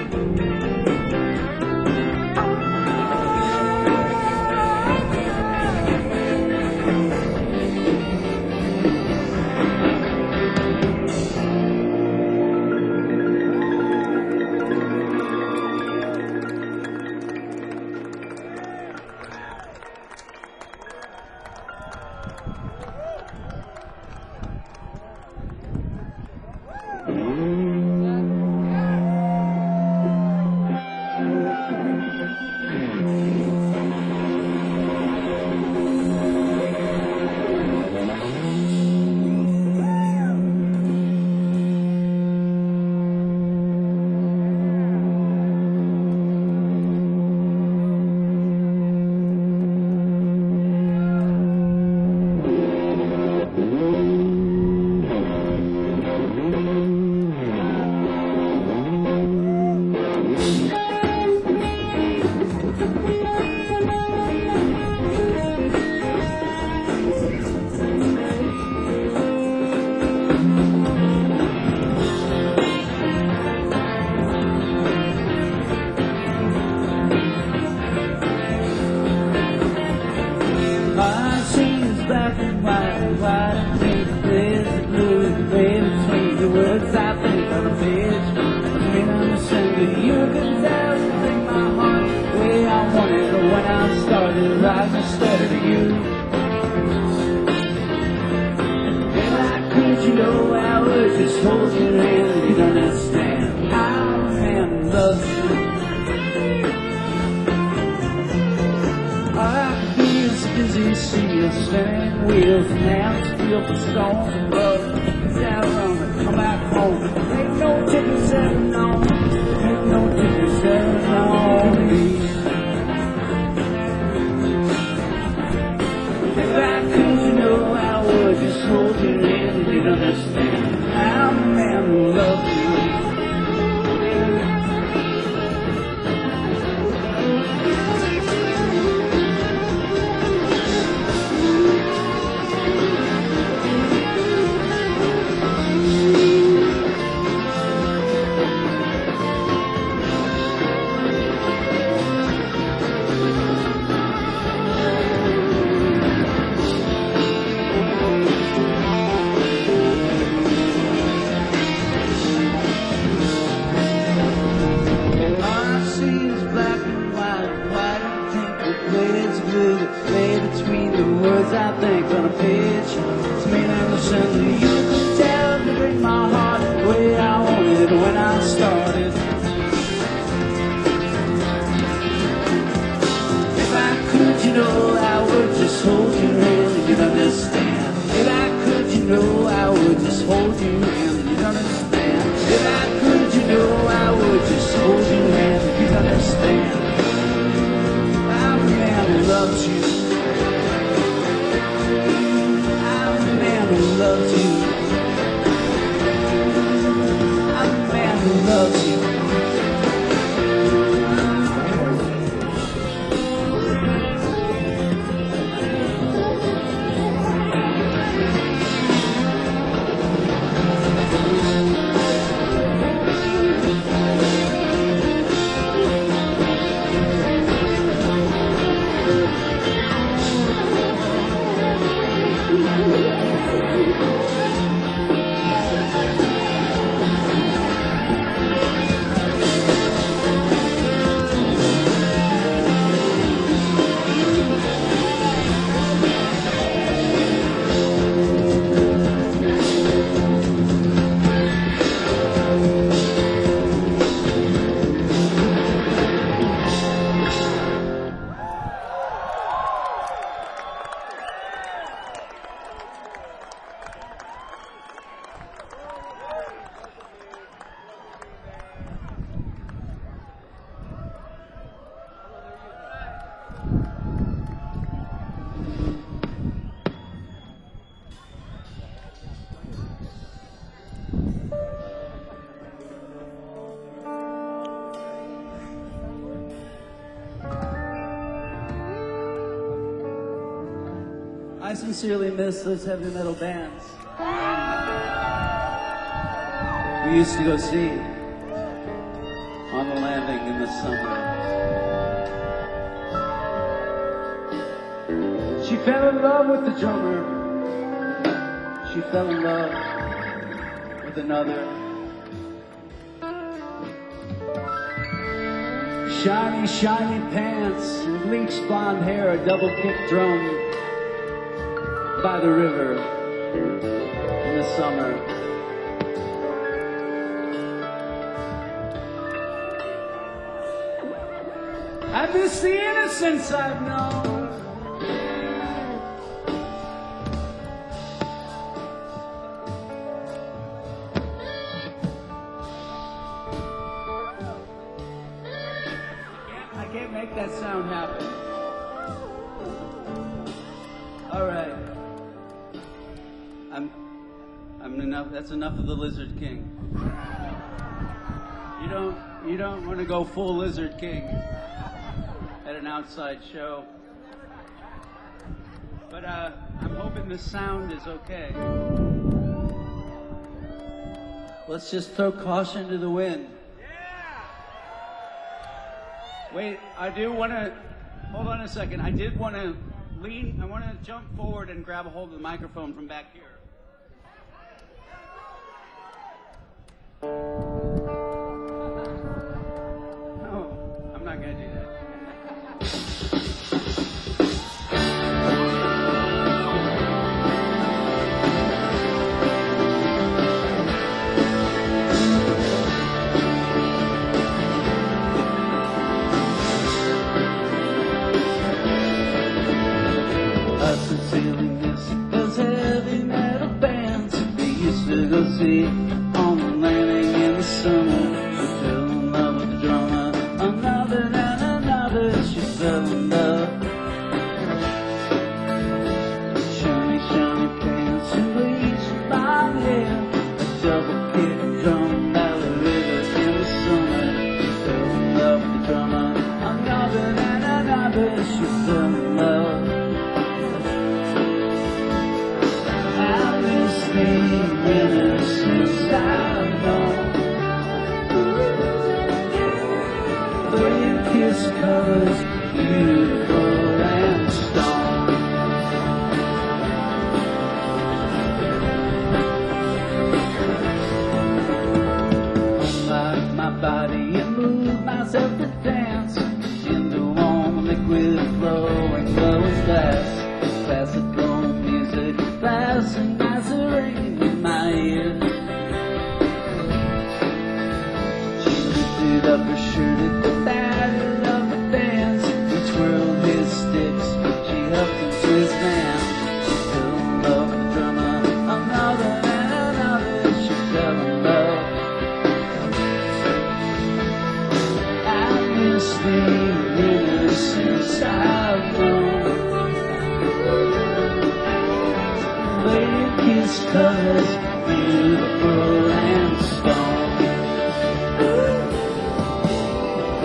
My scene's black and white, white and pink, there's the blue, the gray between the words I think on a page. I mean, I'm sending you can tell you break my heart the way I want it. But when I started writing, I started to you. And I could you know I would just hold your hand and you'd understand how a man loves you. I busy, see you spinning wheels and hands feel the storm. But down on it, come back home. Ain't no ticket setting on, ain't no ticket setting on me. If I could, you know I would just hold your hand and you'd understand how a man will love you. Between the words I think on a page, it's me and the center. You can tell to break my heart the way I wanted when I started. If I could, you know, I would just hold your hand and you'd understand. If I could, you know, I would just hold your hand and you'd understand. If I could, you know, I would just hold your hand and you'd understand. I'm a man who loves you. Loves you. sincerely miss those heavy metal bands we used to go see on the landing in the summer. She fell in love with the drummer. She fell in love with another. Shiny, shiny pants, bleached blonde hair, a double kick drum by the river in the summer. I miss the innocence I've known. I can't make that sound happen. All right. I'm, I'm enough. That's enough of the Lizard King. You don't, you don't want to go full Lizard King at an outside show. But uh, I'm hoping the sound is okay. Let's just throw caution to the wind. Wait, I do want to, hold on a second. I did want to lean, I want to jump forward and grab a hold of the microphone from back here. No, I'm not going to do that. To go see on the landing in the summer. She fell in love with the drummer. Another and another, she fell in love. Shiny, shiny pants and bleached blonde hair, a double kick drum by the river in the summer. She fell in love with the drummer. Another and another, she fell in love. I miss the innocence I've known. Break his colors, beautiful and strong. Unlike my body and move myself to dance in the warm liquid flowing, glowing glass. Classical music blasting as the rain in my ears. She lifted up her shirt at the battle of the bands. He twirled his sticks, she huffed into his van. She fell in love with the drummer. Another and another, she fell in love. I miss the innocence I've known. His colors, beautiful and strong.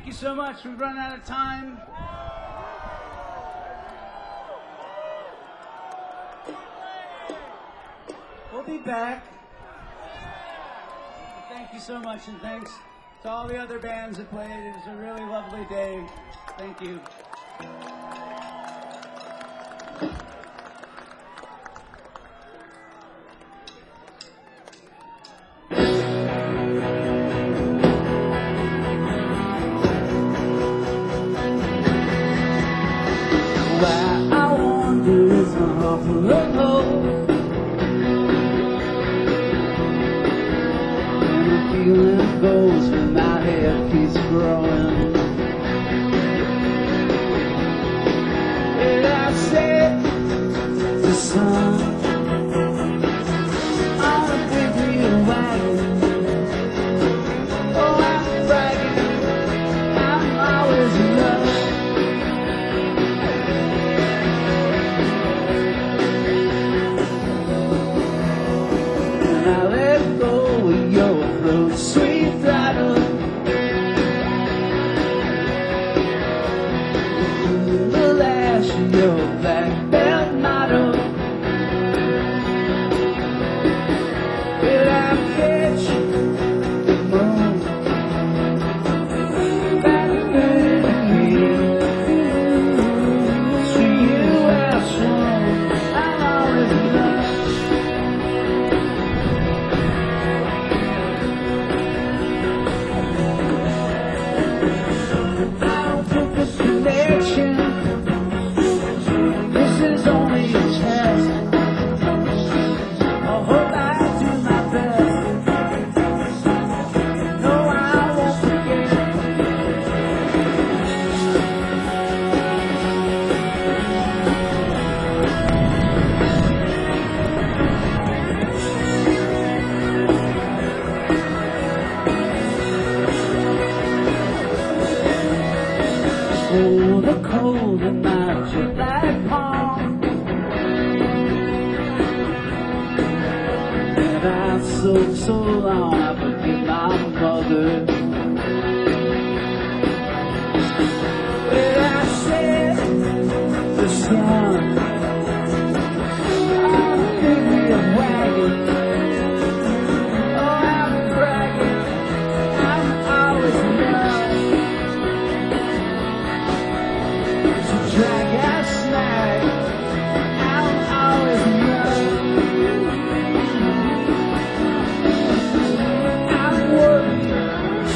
Thank you so much. We've run out of time. We'll be back. Thank you so much, and thanks to all the other bands that played. It was a really lovely day. Thank you. Why I wonder is my heart full of hope, and the feeling goes when my hair keeps growing. And I said the sun on a big wheel wagon. Oh, I'm bragging, I'm always in love. Now let go of your throat, sweet throttle. The lash of your black belt motto. Will I catch the moon? Back again. To you I swung, I'm always in love. This is only a test. I hope I do my best. No, I won't forget. Oh, the cold and my jet black palm. And I soaked so long I forget my mother. Well, I said the sun on a big wheel wagon. Oh, I'm bragging, I'm always in love. Drag a snag, I'm always in love. I'm worried,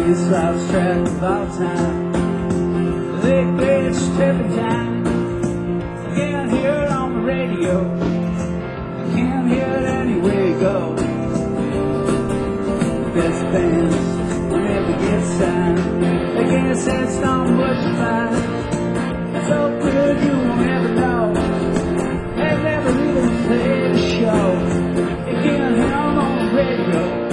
These lost track of all time. The greatest turpentine. I can't hear it on the radio. I can't hear it anywhere you go. Best bands will never get signed. I guess that's not what you find. So good you will never know. They never really played a show. You can't hear them on the radio.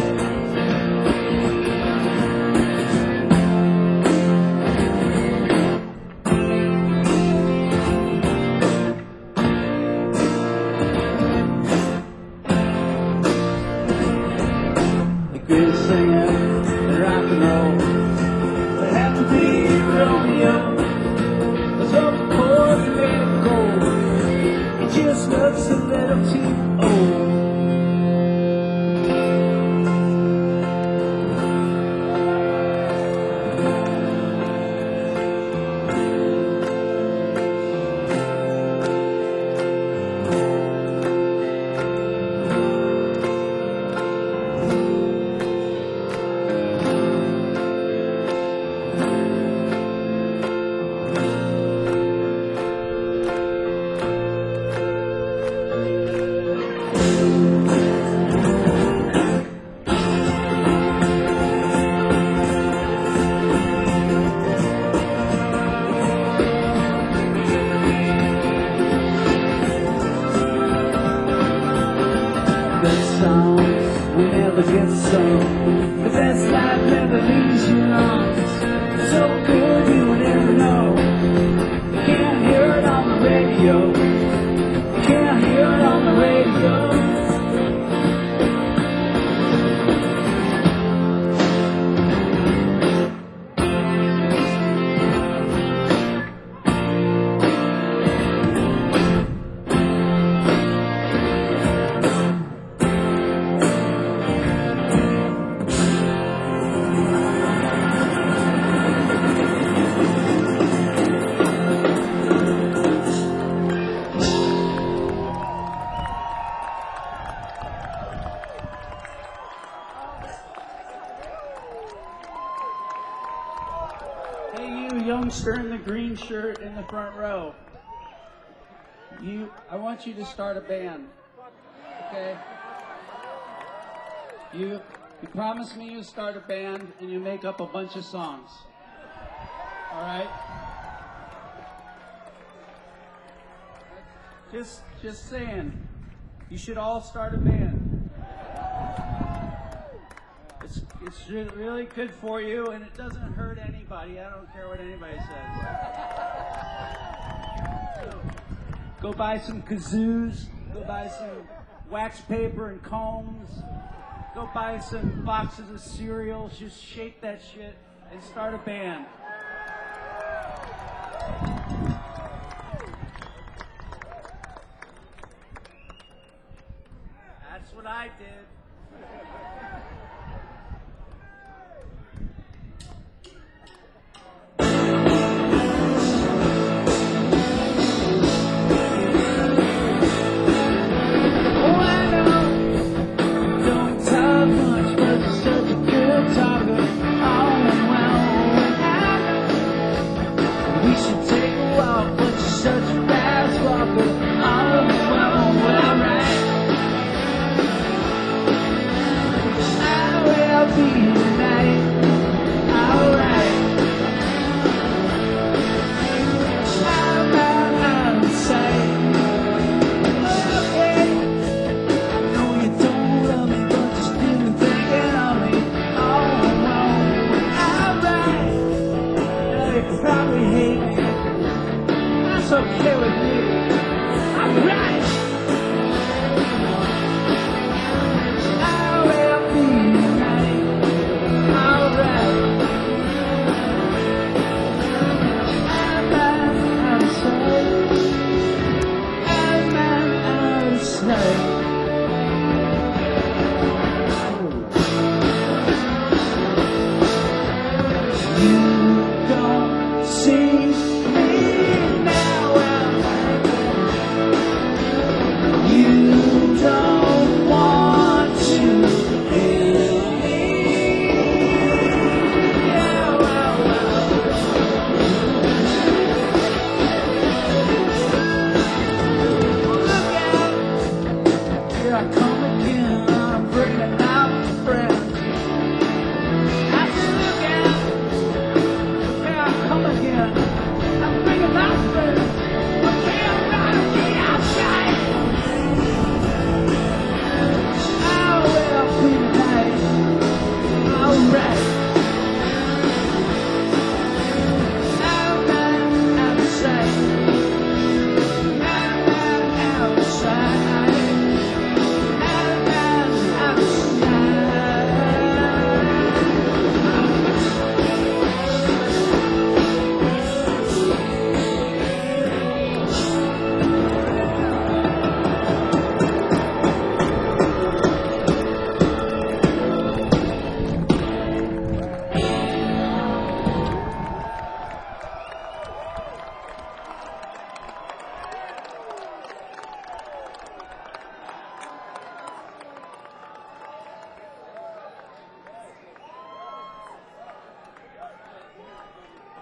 Greatest singer in rock and roll would have to be Romeo. So of course he made it gold. He just looks a little too old. Best songs will never get sung. The best life never leaves your lungs. So good you will never know. You can't hear it on the radio. You can't hear it on the radio. Hey, you youngster in the green shirt in the front row. You, I want you to start a band. Okay? You, you promise me you start a band and you make up a bunch of songs. All right? Just, just saying. You should all start a band. It's, it's re- really good for you, and it doesn't hurt anybody. I don't care what anybody says. So, go buy some kazoos. Go buy some wax paper and combs. Go buy some boxes of cereal. Just shake that shit and start a band. That's what I did.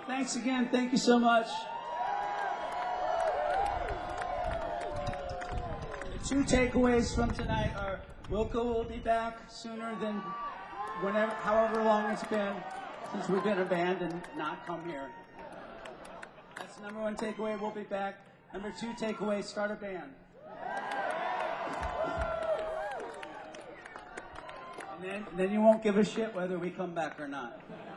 Thanks again. Thank you so much. The two takeaways from tonight are Wilco will be back sooner than whenever, however long it's been since we've been a band and not come here. That's the number one takeaway. We'll be back. Number two takeaway, start a band. And then, then you won't give a shit whether we come back or not.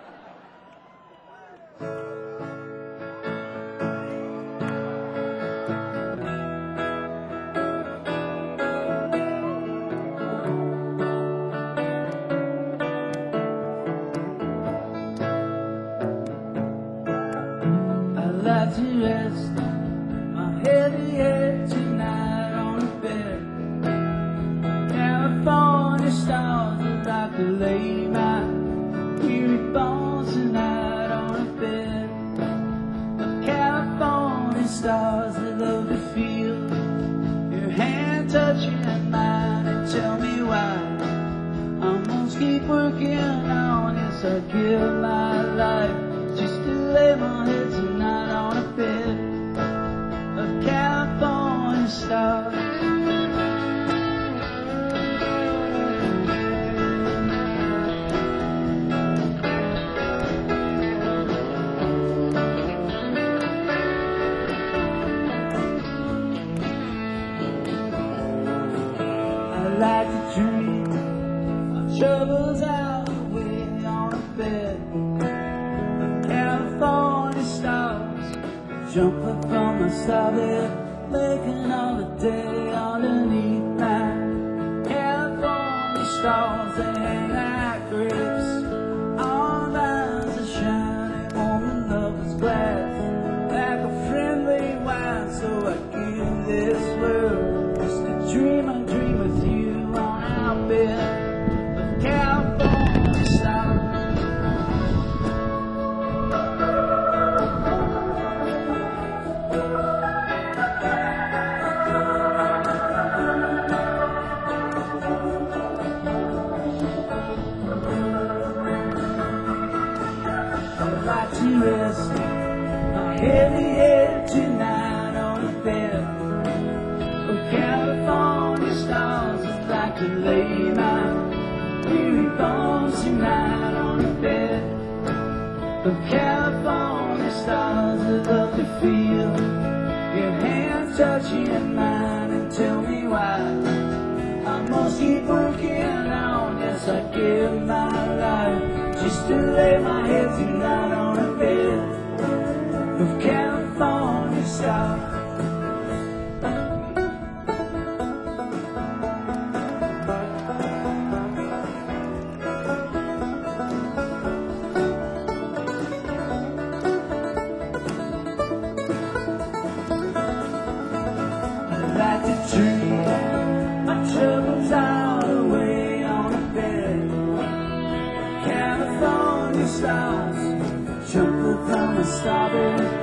I'd like to rest my heavy head tonight on the bed. California stars would like to lay my weary bones tonight on a bed of California stars that love to feel your hand touching mine and tell me why I must keep working on. Yes, I give my life just to lay my head tonight on a bed of California stars. I like to dream my troubles out of the way on a bed of California stars, jumping from the solid, making holiday underneath my California stars. They hang like grapes on lines of shining woman lovers glass, like a friendly wine. So I give this world just a dream, I dream with you on our bed of California stars. I'd like to rest my heavy head tonight on a bed of California stars. I'd like to lay my weary bones tonight on a bed of California stars. I'd love to feel your hands touching mine and tell me why I must keep working on. Yes, I give my life just to lay my head tonight on a bed of California stars. I'd like to dream my troubles out away on a bed of California stars, jumping from the starboard